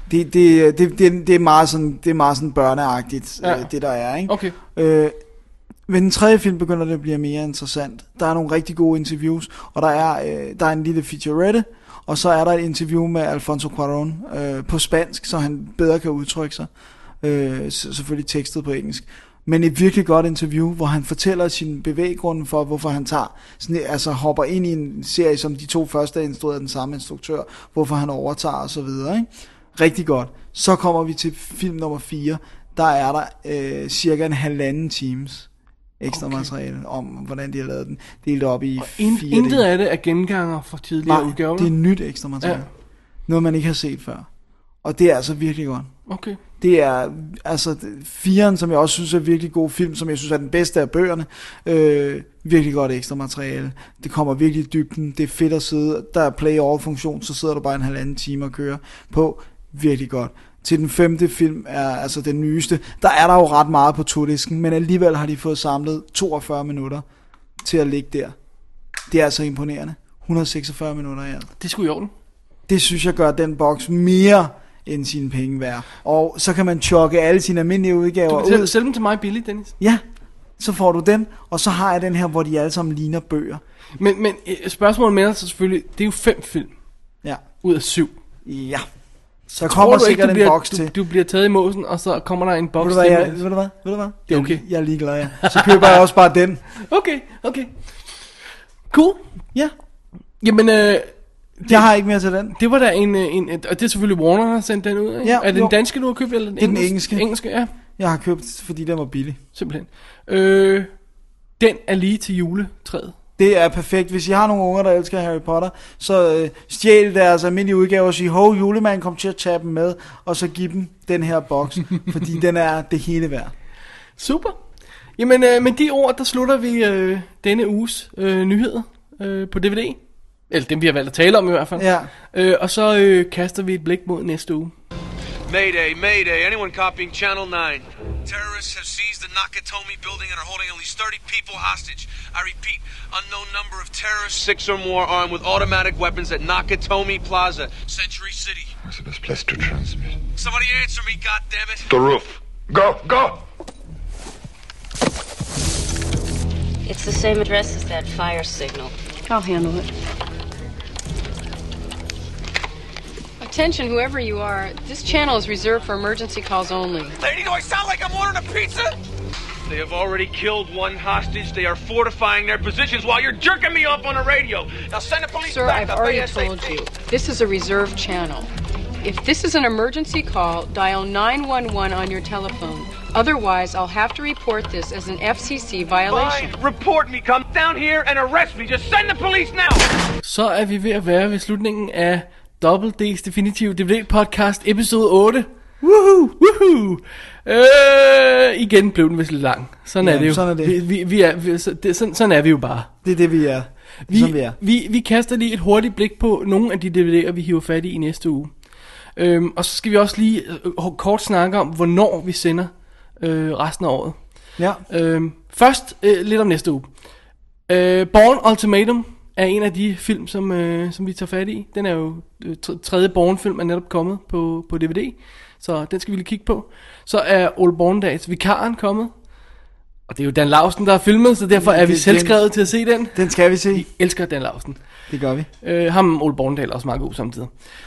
Det er meget sådan børneagtigt, det der er, ikke? Okay. Ved den tredje film begynder det at blive mere interessant. Der er nogle rigtig gode interviews, og der er en lille featurette, og så er der et interview med Alfonso Cuarón på spansk, så han bedre kan udtrykke sig. Selvfølgelig tekstet på engelsk. Men et virkelig godt interview, hvor han fortæller sin bevæggrund for, hvorfor han hopper ind i en serie, som de 2 første er instrueret af den samme instruktør, hvorfor han overtager og så videre, ikke? Rigtig godt. Så kommer vi til film nummer 4. Der er der cirka en 1,5 times ekstra materiale om, hvordan de har lavet den. Delt op i 4 intet af det er genganger fra tidligere udgaver. Det er nyt ekstra materiale. Ja. Noget, man ikke har set før. Og det er altså virkelig godt. Okay. Det er, altså, 4'eren, som jeg også synes er virkelig god film, som jeg synes er den bedste af bøgerne. Virkelig godt ekstra materiale. Det kommer virkelig i dybden. Det er fedt at sidde. Der er play-all-funktion, så sidder du bare en 1,5 time og kører på. Virkelig godt. Til den 5. film er altså den nyeste. Der er der jo ret meget på turdisken, men alligevel har de fået samlet 42 minutter til at ligge der. Det er altså imponerende. 146 minutter, ja. Det skulle i orden. Det synes jeg gør den boks mere end sine penge værd. Og så kan man chokke alle sine almindelige udgaver ud. Sælg dem til mig billigt, Dennis. Ja, så får du den. Og så har jeg den her, hvor de alle sammen ligner bøger. Men spørgsmålet med så selvfølgelig, det er jo 5 film. Ja. Ud af 7. Ja. Så kommer sikkert en boks til. Du bliver taget i måsen, og så kommer der en boks til. Ved du hvad? Det er okay. Jeg er ligeglad, ja. Så køber jeg også bare den. Okay. Cool. Ja. Jamen, jeg har ikke mere til den. Det var der en og det er selvfølgelig Warner, der har sendt den ud, ikke? Ja, er det den danske, du har købt, eller den det er den engelske. Engelske, ja. Jeg har købt, fordi den var billig. Simpelthen. Den er lige til juletræet. Det er perfekt. Hvis I har nogle unger, der elsker Harry Potter, så stjæl deres almindelige udgaver og sige, hov, julemanden, kom til at tage dem med, og så giv dem den her boks, fordi den er det hele værd. Super. Jamen, med de ord, der slutter vi denne uges nyheder på DVD. Eller dem, vi har valgt at tale om i hvert fald. Ja. Og så kaster vi et blik mod næste uge. Mayday, mayday. Anyone copying Channel 9? Terrorists have seized the Nakatomi building and are holding at least 30 people hostage. I repeat, unknown number of terrorists, 6 or more, armed with automatic weapons at Nakatomi Plaza, Century City. Where's the best place to transmit? Somebody answer me, goddammit. The roof. Go! It's the same address as that fire signal. I'll handle it. Attention, whoever you are, this channel is reserved for emergency calls only. Lady, do I sound like I'm ordering a pizza? They have already killed one hostage. They are fortifying their positions while you're jerking me off on the radio. Now send the police Sir, back I've up already ASAP. told you, this is a reserved channel. If this is an emergency call, dial 911 on your telephone. Otherwise, I'll have to report this as an FCC violation. Fine, report me. Come down here and arrest me. Just send the police now. Så er vi ved at være ved slutningen af Double D's Definitive DVD Podcast episode 8. Woohoo! Igen blev den vist lidt lang. Sådan er det jo. Sådan er det. Sådan er vi jo bare. Det er det, vi er. Vi kaster lige et hurtigt blik på nogle af de DVD'er, vi hiver fat i næste uge. Og så skal vi også lige kort snakke om, hvornår vi sender resten af året. Ja. Først lidt om næste uge. Bourne Ultimatum er en af de film, som vi tager fat i. Den er jo tredje Bourne-film, er netop kommet på DVD. Så den skal vi lige kigge på. Så er Ole Bornedals Vikaren kommet. Og det er jo Dan Laustsen, der har filmet, så derfor er vi selvskrevet til at se den. Den skal vi se. Vi elsker Dan Laustsen. Det gør vi. Ham Ole Bornedal også meget god samtidig.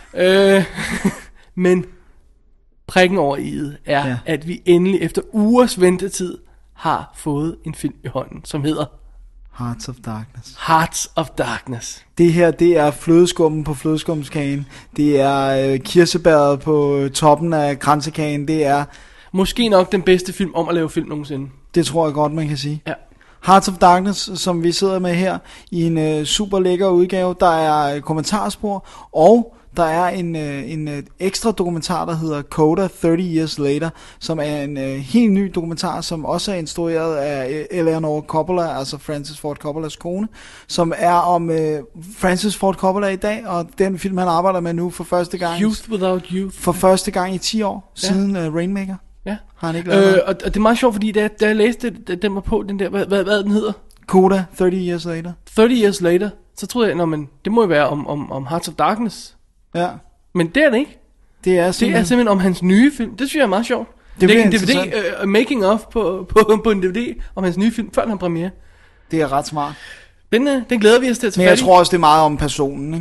Men prikken over i'et er, at vi endelig efter ugers ventetid har fået en film i hånden, som hedder Hearts of Darkness. Hearts of Darkness. Det her, det er flødeskummen på flødeskumskagen. Det er kirsebæret på toppen af kransekagen. Det er måske nok den bedste film om at lave film nogensinde. Det tror jeg godt, man kan sige. Ja. Hearts of Darkness, som vi sidder med her, i en super lækker udgave. Der er kommentarspor, og der er en ekstra dokumentar, der hedder Coda 30 Years Later, som er en helt ny dokumentar, som også er instrueret af Eleanor Coppola, altså Francis Ford Coppolas kone, som er om Francis Ford Coppola i dag, og den film, han arbejder med nu for første gang. Youth Without Youth. For første gang i 10 år, siden Rainmaker. Ja. Har han ikke lavet og det er meget sjovt, fordi da jeg læste den var på, den der, hvad den hedder? Coda 30 Years Later. 30 Years Later. Så troede jeg, det må jo være om Hearts of Darkness. Ja. Men det er det ikke. Det er simpelthen om hans nye film. Det synes jeg er meget sjovt. Det er en DVD, making of på en DVD om hans nye film, før han premiere. Det er ret smart. Den glæder vi os til at tage Men jeg tror også, det er meget om personen, ikke?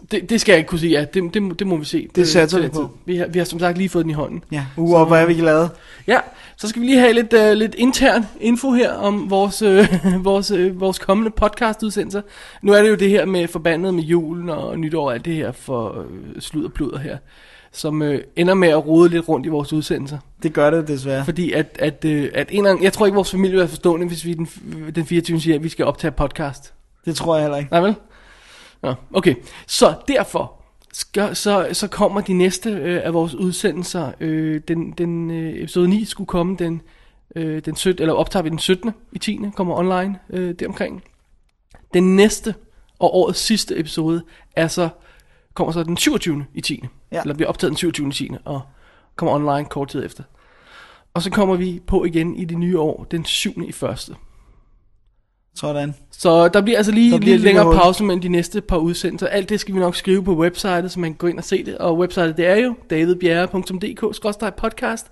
Det skal jeg ikke kunne sige, ja. Det må vi se. Det satser vi på. Vi har som sagt lige fået den i hånden. Ja, og hvad er vi glade? Ja, så skal vi lige have lidt intern info her om vores kommende podcastudsendelser. Nu er det jo det her med forbandet med julen og nytår, alt det her for slud og pluder her, som ender med at rode lidt rundt i vores udsendelser. Det gør det desværre. Fordi jeg tror ikke vores familie vil være forstående, hvis vi den 24. siger, at vi skal optage podcast. Det tror jeg heller ikke. Nej vel? Ja, okay. Så derfor så kommer de næste af vores udsendelser. Den episode 9 skulle komme den 17, eller optager vi den 17. i 10. kommer online deromkring. Den næste og årets sidste episode kommer så den 27. i 10. Ja. Eller bliver optaget den 27. i 10. og kommer online kort tid efter. Og så kommer vi på igen i det nye år den 7. i 1. Sådan. Så der bliver altså lige lidt længere hul. pause mellem de næste par udsendelser. Alt det skal vi nok skrive på websitet, så man kan gå ind og se det. Og websitet det er jo davidbjerre.dk/podcast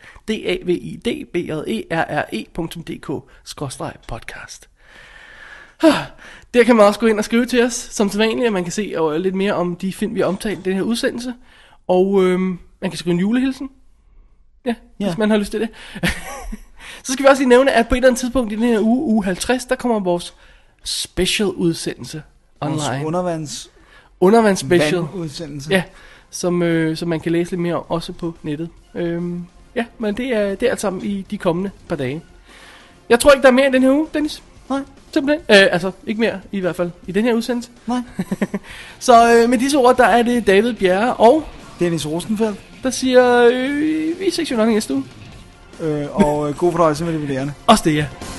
davidbjerre.dk/podcast. Der kan man også gå ind og skrive til os, som sædvanligt, og man kan se lidt mere om de film, vi har omtalt i den her udsendelse. Og man kan skrive en julehilsen. Ja, hvis man har lyst til det. Så skal vi også lige nævne, at på et eller andet tidspunkt i den her uge 50, der kommer vores special udsendelse online. Undervands special udsendelse. Ja, som man kan læse lidt mere om, også på nettet. Ja, men det er alt sammen i de kommende par dage. Jeg tror ikke, der er mere i den her uge, Dennis. Nej. Simpelthen. Altså, ikke mere i hvert fald i den her udsendelse. Nej. Så med disse ord, der er det David Bjerre og Dennis Rosenfeldt, der siger, vi ses jo nok næste uge. Og god fornøjelse med det vurderende. Også det, ja.